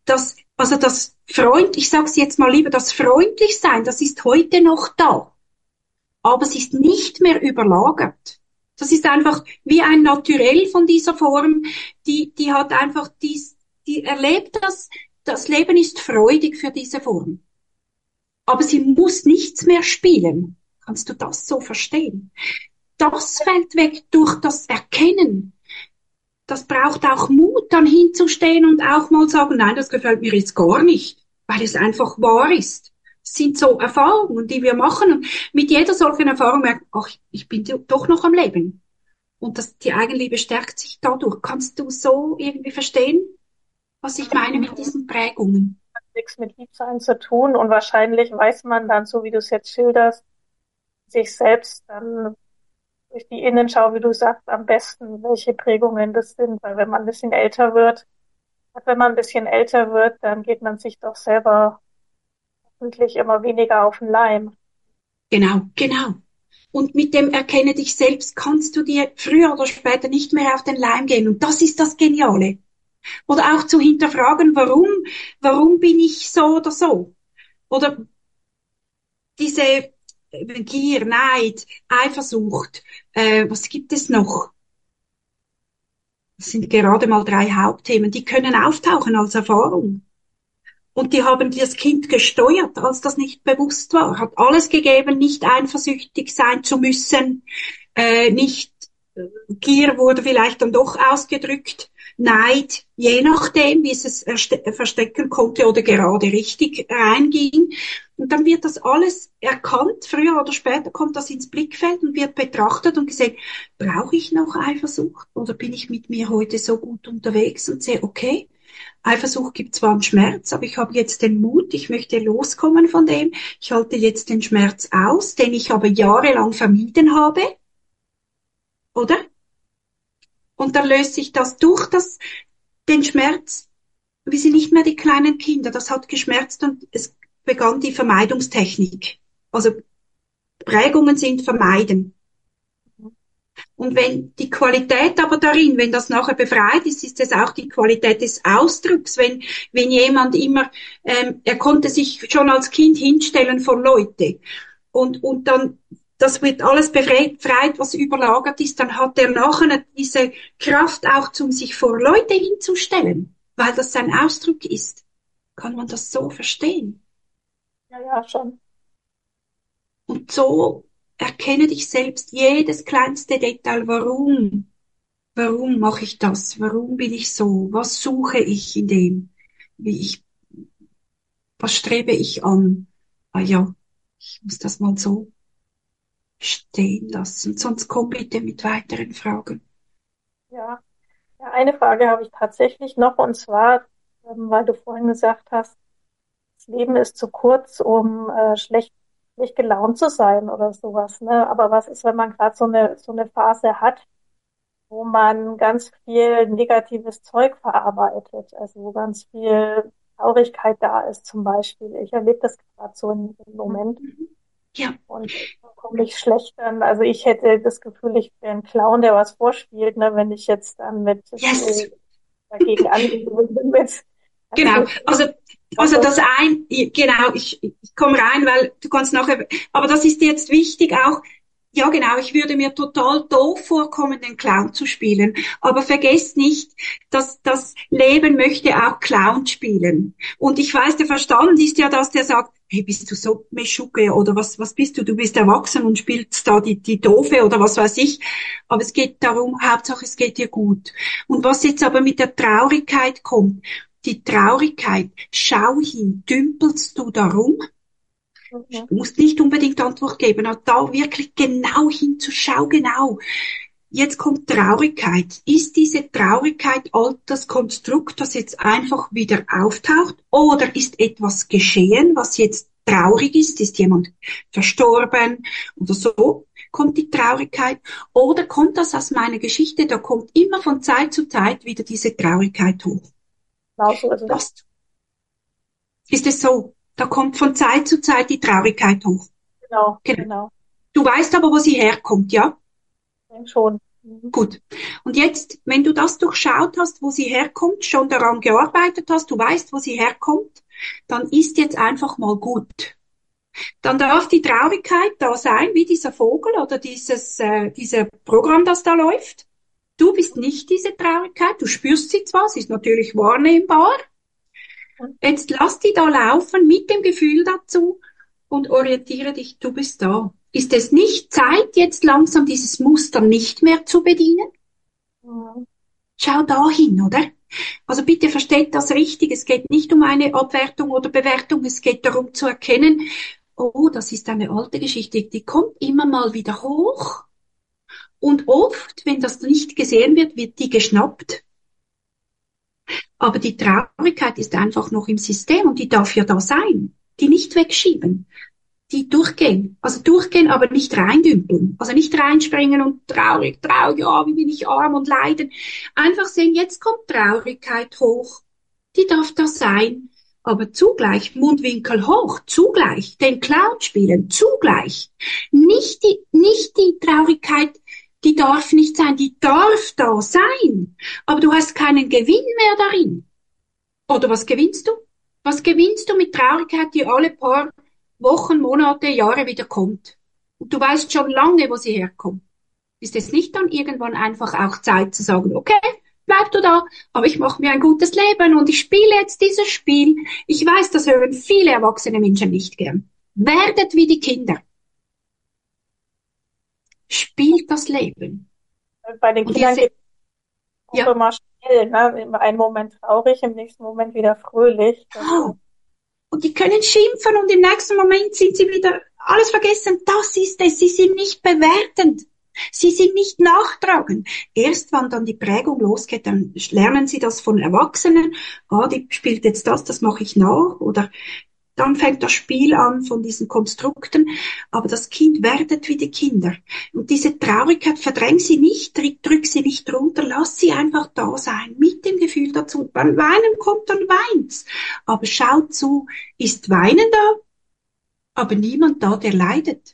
ich sag's jetzt mal lieber, das Freundlichsein, das ist heute noch da. Aber es ist nicht mehr überlagert. Das ist einfach wie ein Naturell von dieser Form, die hat einfach die erlebt das Leben ist freudig für diese Form. Aber sie muss nichts mehr spielen. Kannst du das so verstehen? Das fällt weg durch das Erkennen. Das braucht auch Mut, dann hinzustehen und auch mal sagen, nein, das gefällt mir jetzt gar nicht, weil es einfach wahr ist. Es sind so Erfahrungen, die wir machen und mit jeder solchen Erfahrung merken, ach, ich bin doch noch am Leben. Und die Eigenliebe stärkt sich dadurch. Kannst du so irgendwie verstehen, was ich meine mit diesen Prägungen? Hat nichts mit Liebsein zu tun und wahrscheinlich weiß man dann, so wie du es jetzt schilderst, sich selbst dann durch die Innenschau, wie du sagst, am besten, welche Prägungen das sind. Weil wenn man ein bisschen älter wird, dann geht man sich doch selber hoffentlich immer weniger auf den Leim. Genau, genau. Und mit dem Erkenne dich selbst kannst du dir früher oder später nicht mehr auf den Leim gehen. Und das ist das Geniale. Oder auch zu hinterfragen, warum bin ich so oder so? Oder diese Gier, Neid, Eifersucht, was gibt es noch? Das sind gerade mal 3 Hauptthemen, die können auftauchen als Erfahrung. Und die haben das Kind gesteuert, als das nicht bewusst war. Hat alles gegeben, nicht eifersüchtig sein zu müssen, nicht Gier wurde vielleicht dann doch ausgedrückt, Neid, je nachdem, wie es verstecken konnte oder gerade richtig reinging. Und dann wird das alles erkannt, früher oder später kommt das ins Blickfeld und wird betrachtet und gesehen, brauche ich noch Eifersucht oder bin ich mit mir heute so gut unterwegs und sehe, okay, Eifersucht gibt zwar einen Schmerz, aber ich habe jetzt den Mut, ich möchte loskommen von dem. Ich halte jetzt den Schmerz aus, den ich aber jahrelang vermieden habe, oder? Und dann löst sich das durch den Schmerz. Wir sind nicht mehr die kleinen Kinder, das hat geschmerzt und es begann die Vermeidungstechnik. Also Prägungen sind vermeiden. Und wenn die Qualität aber darin, wenn das nachher befreit ist, ist es auch die Qualität des Ausdrucks. Wenn jemand immer, er konnte sich schon als Kind hinstellen vor Leute und dann, das wird alles befreit, was überlagert ist, dann hat er nachher diese Kraft auch, um sich vor Leute hinzustellen, weil das sein Ausdruck ist. Kann man das so verstehen? Ja, ja, schon. Und so erkenne dich selbst, jedes kleinste Detail. Warum? Warum mache ich das? Warum bin ich so? Was suche ich in dem? Was strebe ich an? Ah ja, ich muss das mal so stehen lassen. Sonst komm bitte mit weiteren Fragen. Ja. Ja, eine Frage habe ich tatsächlich noch, und zwar, weil du vorhin gesagt hast, das Leben ist zu kurz, um schlecht gelaunt zu sein oder sowas, ne? Aber was ist, wenn man gerade so eine Phase hat, wo man ganz viel negatives Zeug verarbeitet, also wo ganz viel Traurigkeit da ist zum Beispiel. Ich erlebe das gerade so im Moment Ja, und da komme ich schlecht an. Also ich hätte das Gefühl, ich wäre ein Clown, der was vorspielt, ne, wenn ich jetzt dann yes. dagegen angegangen bin mit. Genau, also genau, ich komme rein, weil du kannst nachher, aber das ist jetzt wichtig auch, ja genau, ich würde mir total doof vorkommen, den Clown zu spielen, aber vergesst nicht, dass das Leben möchte auch Clown spielen. Und ich weiß, der Verstand ist ja das, der sagt, hey, bist du so Meschucke oder was bist du? Du bist erwachsen und spielst da die Doofe oder was weiß ich. Aber es geht darum, Hauptsache es geht dir gut. Und was jetzt aber mit der Traurigkeit kommt, die Traurigkeit, schau hin, dümpelst du darum? Du musst nicht unbedingt Antwort geben, aber da wirklich genau hinzuschauen, genau. Jetzt kommt Traurigkeit. Ist diese Traurigkeit das Konstrukt, das jetzt einfach wieder auftaucht? Oder ist etwas geschehen, was jetzt traurig ist? Ist jemand verstorben oder so? Kommt die Traurigkeit? Oder kommt das aus meiner Geschichte? Da kommt immer von Zeit zu Zeit wieder diese Traurigkeit hoch. Genau so ist es. Das ist es so. Da kommt von Zeit zu Zeit die Traurigkeit hoch. Genau. Du weißt aber, wo sie herkommt, ja? Ich denke schon. Mhm. Gut. Und jetzt, wenn du das durchschaut hast, wo sie herkommt, schon daran gearbeitet hast, du weißt, wo sie herkommt, dann ist jetzt einfach mal gut. Dann darf die Traurigkeit da sein, wie dieser Vogel oder dieser Programm, das da läuft. Du bist nicht diese Traurigkeit, du spürst sie zwar, sie ist natürlich wahrnehmbar. Jetzt lass die da laufen mit dem Gefühl dazu und orientiere dich, du bist da. Ist es nicht Zeit, jetzt langsam dieses Muster nicht mehr zu bedienen? Mhm. Schau da hin, oder? Also bitte versteht das richtig. Es geht nicht um eine Abwertung oder Bewertung. Es geht darum zu erkennen, oh, das ist eine alte Geschichte. Die kommt immer mal wieder hoch. Und oft, wenn das nicht gesehen wird, wird die geschnappt. Aber die Traurigkeit ist einfach noch im System und die darf ja da sein. Die nicht wegschieben. Die durchgehen. Also durchgehen, aber nicht reindümpeln. Also nicht reinspringen und traurig, ja, wie bin ich arm und leiden. Einfach sehen, jetzt kommt Traurigkeit hoch. Die darf da sein. Aber zugleich Mundwinkel hoch, zugleich den Clown spielen, zugleich. Nicht die Traurigkeit, die darf nicht sein, die darf da sein. Aber du hast keinen Gewinn mehr darin. Oder was gewinnst du? Was gewinnst du mit Traurigkeit, die alle paar Wochen, Monate, Jahre wieder kommt? Und du weißt schon lange, wo sie herkommt. Ist es nicht dann irgendwann einfach auch Zeit zu sagen, okay, bleib du da, aber ich mache mir ein gutes Leben und ich spiele jetzt dieses Spiel. Ich weiß, das hören viele erwachsene Menschen nicht gern. Werdet wie die Kinder. Spielt das Leben. Bei den Und Kindern geht es ja. auch immer schnell, ne? Im einen Moment traurig, im nächsten Moment wieder fröhlich. Oh. Und die können schimpfen und im nächsten Moment sind sie wieder alles vergessen. Das ist es. Sie sind nicht bewertend. Sie sind nicht nachtragend. Erst wenn dann die Prägung losgeht, dann lernen sie das von Erwachsenen. Ah, die spielt jetzt das mache ich nach. Oder dann fängt das Spiel an von diesen Konstrukten. Aber das Kind werdet wie die Kinder. Und diese Traurigkeit verdräng sie nicht, drück sie nicht runter, lass sie einfach da sein, mit dem Gefühl dazu. Beim Weinen kommt, dann weint's. Aber schaut zu, ist Weinen da, aber niemand da, der leidet.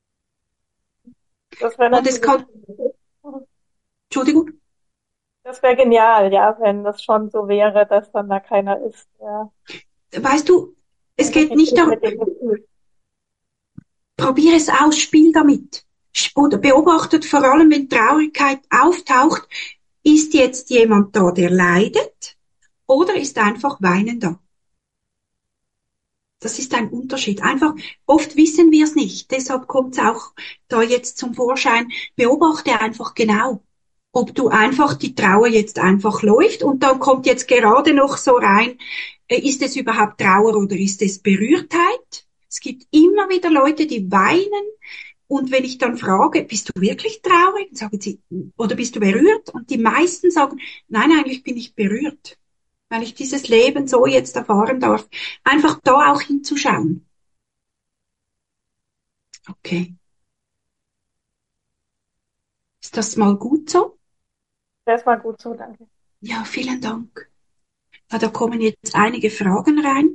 Das wäre Und es natürlich, kann, Entschuldigung, das wäre genial, ja, wenn das schon so wäre, dass dann da keiner ist, ja. weißt du, es Und sich geht nicht nicht darum, mit dem Gefühl. probier es aus, spiel damit. Oder beobachtet vor allem, wenn Traurigkeit auftaucht, ist jetzt jemand da, der leidet, oder ist einfach Weinen da? Das ist ein Unterschied. Einfach, oft wissen wir es nicht. Deshalb kommt es auch da jetzt zum Vorschein. Beobachte einfach genau, ob du einfach die Trauer jetzt einfach läuft und dann kommt jetzt gerade noch so rein, ist es überhaupt Trauer oder ist es Berührtheit? Es gibt immer wieder Leute, die weinen und wenn ich dann frage, bist du wirklich traurig? Dann sagen sie, oder bist du berührt? Und die meisten sagen, nein, eigentlich bin ich berührt, weil ich dieses Leben so jetzt erfahren darf. Einfach da auch hinzuschauen. Okay. Ist das mal gut so? Das war gut so, danke. Ja, vielen Dank. Ja, da kommen jetzt einige Fragen rein.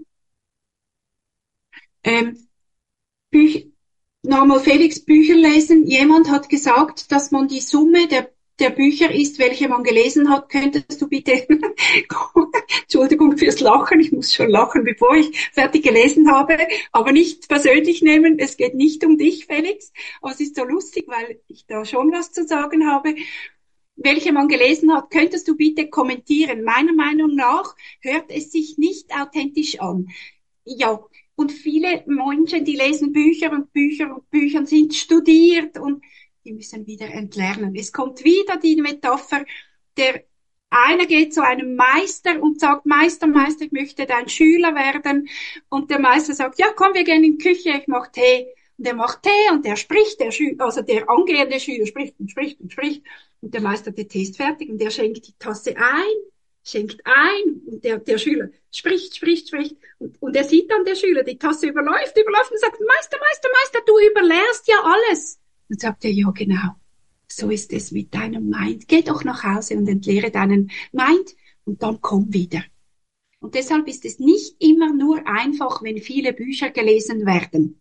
Ähm, Büch Nochmal Felix, Bücher lesen. Jemand hat gesagt, dass man die Summe der Bücher ist, welche man gelesen hat. Könntest du bitte, Entschuldigung fürs Lachen, ich muss schon lachen, bevor ich fertig gelesen habe, aber nicht persönlich nehmen. Es geht nicht um dich, Felix. Aber es ist so lustig, weil ich da schon was zu sagen habe. Welche man gelesen hat, könntest du bitte kommentieren. Meiner Meinung nach hört es sich nicht authentisch an. Ja, und viele Menschen, die lesen Bücher und Bücher und Bücher sind studiert und die müssen wieder entlernen. Es kommt wieder die Metapher, der einer geht zu einem Meister und sagt, Meister, Meister, ich möchte dein Schüler werden. Und der Meister sagt, ja, komm, wir gehen in die Küche, ich mach Tee. Und er macht Tee und der spricht, also der angehende Schüler spricht und spricht und spricht. Und der Meister, der Tee ist fertig und der schenkt die Tasse ein, schenkt ein und der Schüler spricht. Und er sieht dann der Schüler, die Tasse überläuft und sagt, Meister, Meister, Meister, du überlehrst ja alles. Und sagt er, ja genau, so ist es mit deinem Mind. Geh doch nach Hause und entleere deinen Mind und dann komm wieder. Und deshalb ist es nicht immer nur einfach, wenn viele Bücher gelesen werden.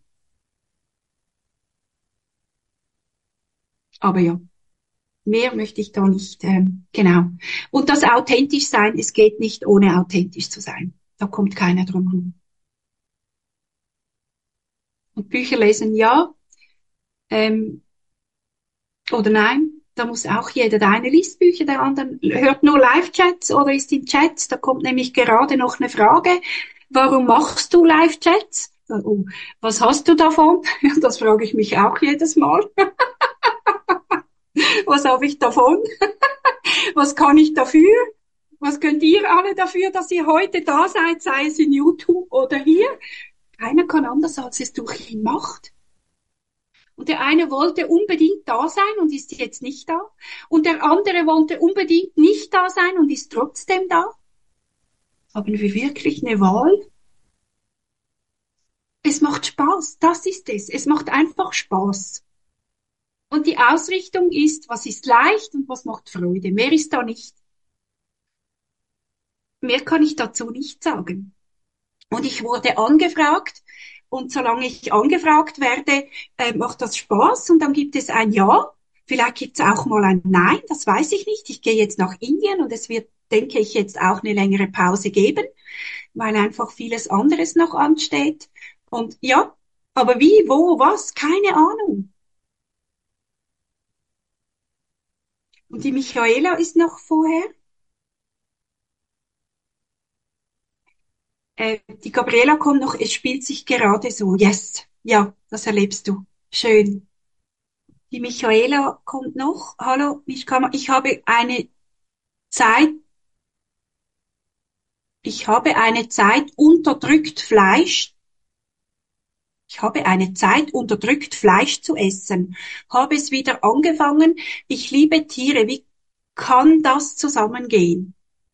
Aber ja, mehr möchte ich da nicht, genau. Und das authentisch sein, es geht nicht ohne authentisch zu sein. Da kommt keiner drum herum. Und Bücher lesen ja, oder nein, da muss auch jeder, der eine liest Bücher, der andere hört nur Live-Chats oder ist in Chats. Da kommt nämlich gerade noch eine Frage. Warum machst du Live-Chats? Oh, was hast du davon? Das frage ich mich auch jedes Mal. Was habe ich davon? Was kann ich dafür? Was könnt ihr alle dafür, dass ihr heute da seid, sei es in YouTube oder hier? Keiner kann anders, als es durch ihn macht. Und der eine wollte unbedingt da sein und ist jetzt nicht da. Und der andere wollte unbedingt nicht da sein und ist trotzdem da. Haben wir wirklich eine Wahl? Es macht Spaß, das ist es. Es macht einfach Spaß. Und die Ausrichtung ist, was ist leicht und was macht Freude. Mehr ist da nicht. Mehr kann ich dazu nicht sagen. Und ich wurde angefragt und solange ich angefragt werde, macht das Spaß und dann gibt es ein Ja. Vielleicht gibt es auch mal ein Nein, das weiß ich nicht. Ich gehe jetzt nach Indien und es wird, denke ich, jetzt auch eine längere Pause geben, weil einfach vieles anderes noch ansteht. Und ja, aber wie, wo, was, keine Ahnung. Und die Michaela ist noch vorher. Die Gabriela kommt noch, es spielt sich gerade so. Yes, ja, das erlebst du. Schön. Die Michaela kommt noch. Hallo, ich Zeit, habe eine Zeit unterdrückt Fleisch Ich habe eine Zeit unterdrückt, Fleisch zu essen, habe es wieder angefangen. Ich liebe Tiere. Wie kann das zusammengehen?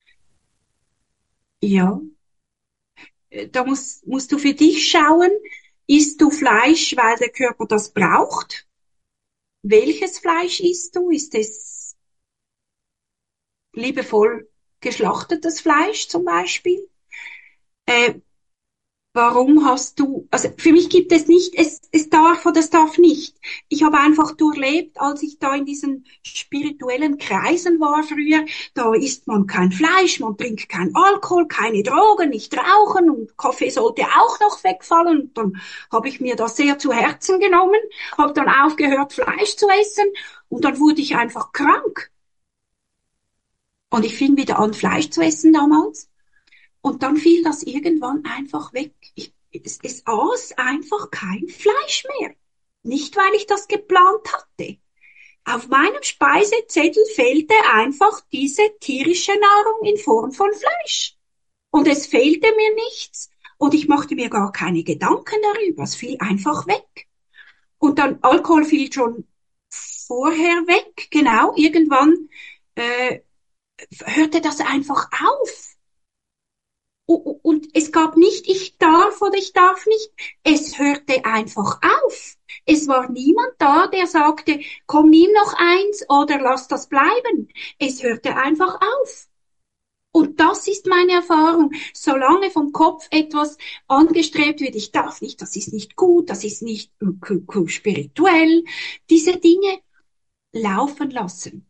Ja, da musst du für dich schauen, isst du Fleisch, weil der Körper das braucht? Welches Fleisch isst du? Ist es liebevoll geschlachtetes Fleisch zum Beispiel? Äh, Warum hast du, also für mich gibt es nicht, es darf oder es darf nicht. Ich habe einfach durchlebt, als ich da in diesen spirituellen Kreisen war früher, da isst man kein Fleisch, man trinkt kein Alkohol, keine Drogen, nicht rauchen und Kaffee sollte auch noch wegfallen. Und dann habe ich mir das sehr zu Herzen genommen, habe dann aufgehört, Fleisch zu essen und dann wurde ich einfach krank. Und ich fing wieder an, Fleisch zu essen damals. Und dann fiel das irgendwann einfach weg. Es aß einfach kein Fleisch mehr. Nicht, weil ich das geplant hatte. Auf meinem Speisezettel fehlte einfach diese tierische Nahrung in Form von Fleisch. Und es fehlte mir nichts. Und ich machte mir gar keine Gedanken darüber. Es fiel einfach weg. Und dann Alkohol fiel schon vorher weg. Genau, irgendwann hörte das einfach auf. Und es gab nicht, ich darf oder ich darf nicht. Es hörte einfach auf. Es war niemand da, der sagte, komm, nimm noch eins oder lass das bleiben. Es hörte einfach auf. Und das ist meine Erfahrung. Solange vom Kopf etwas angestrebt wird, ich darf nicht, das ist nicht gut, das ist nicht spirituell, diese Dinge laufen lassen.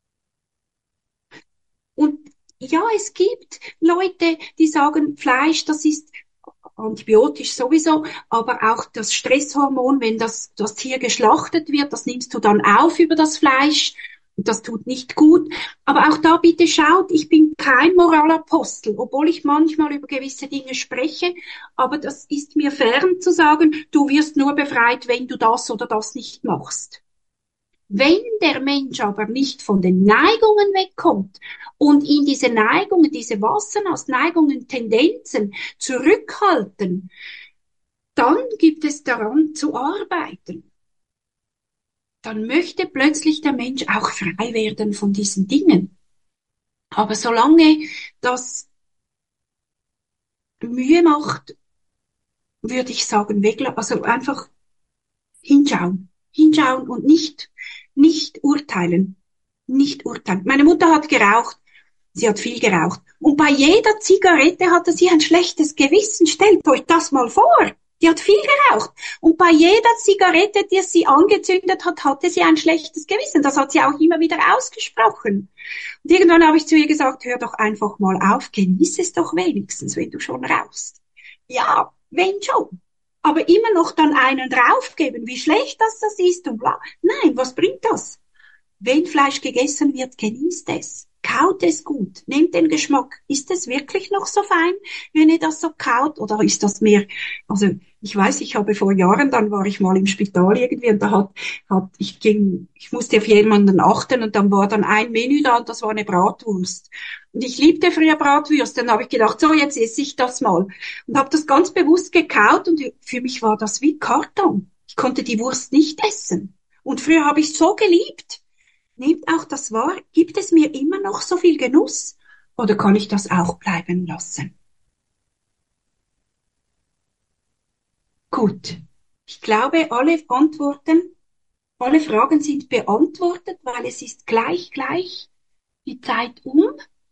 Und ja, es gibt Leute, die sagen, Fleisch, das ist antibiotisch sowieso, aber auch das Stresshormon, wenn das Tier geschlachtet wird, das nimmst du dann auf über das Fleisch. Und das tut nicht gut. Aber auch da bitte schaut, ich bin kein Moralapostel, obwohl ich manchmal über gewisse Dinge spreche. Aber das ist mir fern zu sagen, du wirst nur befreit, wenn du das oder das nicht machst. Wenn der Mensch aber nicht von den Neigungen wegkommt und ihn diese Neigungen, diese Wasserneigungen, Tendenzen zurückhalten, dann gibt es daran zu arbeiten. Dann möchte plötzlich der Mensch auch frei werden von diesen Dingen. Aber solange das Mühe macht, würde ich sagen, also einfach hinschauen und nicht urteilen. Nicht urteilen. Meine Mutter hat geraucht. Sie hat viel geraucht. Und bei jeder Zigarette hatte sie ein schlechtes Gewissen. Stellt euch das mal vor. Die hat viel geraucht. Und bei jeder Zigarette, die sie angezündet hat, hatte sie ein schlechtes Gewissen. Das hat sie auch immer wieder ausgesprochen. Und irgendwann habe ich zu ihr gesagt, hör doch einfach mal auf, genieß es doch wenigstens, wenn du schon rauchst. Ja, wenn schon. Aber immer noch dann einen draufgeben, wie schlecht das ist und bla. Nein, was bringt das? Wenn Fleisch gegessen wird, genießt es. Kaut es gut. Nehmt den Geschmack. Ist es wirklich noch so fein, wenn ihr das so kaut? Oder ist das mehr, also, ich weiß, ich habe vor Jahren, dann war ich mal im Spital irgendwie und da ich musste auf jemanden achten und dann war dann ein Menü da und das war eine Bratwurst. Und ich liebte früher Bratwürste. Dann habe ich gedacht, so, jetzt esse ich das mal. Und habe das ganz bewusst gekaut und für mich war das wie Karton. Ich konnte die Wurst nicht essen. Und früher habe ich so geliebt. Nehmt auch das wahr, gibt es mir immer noch so viel Genuss oder kann ich das auch bleiben lassen? Gut, ich glaube, alle Fragen sind beantwortet, weil es ist gleich die Zeit um.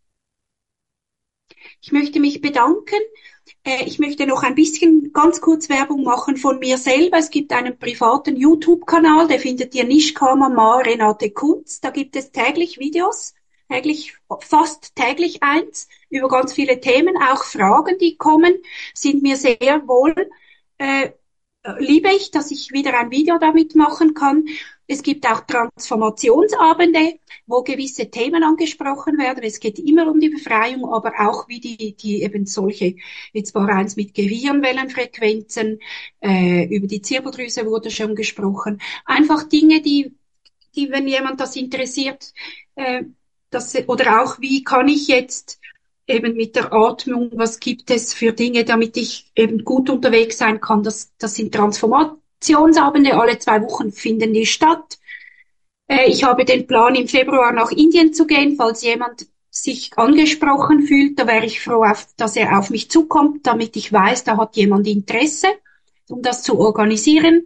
Ich möchte mich bedanken. Ich möchte noch ein bisschen ganz kurz Werbung machen von mir selber. Es gibt einen privaten YouTube-Kanal, der findet ihr Nishkama Ma Renate Kunz. Da gibt es täglich Videos, fast täglich eins, über ganz viele Themen, auch Fragen, die kommen, sind mir sehr wohl, liebe ich, dass ich wieder ein Video damit machen kann. Es gibt auch Transformationsabende, wo gewisse Themen angesprochen werden. Es geht immer um die Befreiung, aber auch wie die eben solche, jetzt war eins mit Gehirnwellenfrequenzen, über die Zirbeldrüse wurde schon gesprochen. Einfach Dinge, die wenn jemand das interessiert, oder auch wie kann ich jetzt eben mit der Atmung, was gibt es für Dinge, damit ich eben gut unterwegs sein kann. Das sind Transformationsabende, alle 2 Wochen finden die statt. Ich habe den Plan, im Februar nach Indien zu gehen, falls jemand sich angesprochen fühlt. Da wäre ich froh, dass er auf mich zukommt, damit ich weiß, da hat jemand Interesse, um das zu organisieren.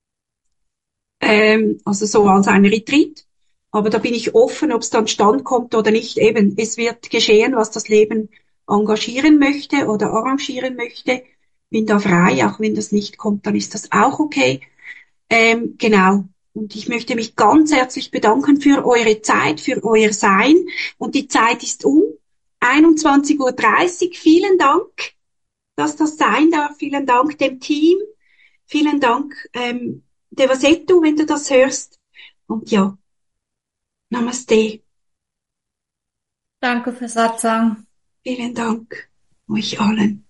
Also so als ein Retreat. Aber da bin ich offen, ob es dann stand kommt oder nicht. Eben, es wird geschehen, was das Leben engagieren möchte oder arrangieren möchte. Bin da frei, auch wenn das nicht kommt, dann ist das auch okay. Genau. Und ich möchte mich ganz herzlich bedanken für eure Zeit, für euer Sein. Und die Zeit ist um. 21:30 Uhr. Vielen Dank, dass das sein darf. Vielen Dank dem Team. Vielen Dank, Devasetto, wenn du das hörst. Und ja, Namaste. Danke für Satsang. Vielen Dank euch allen.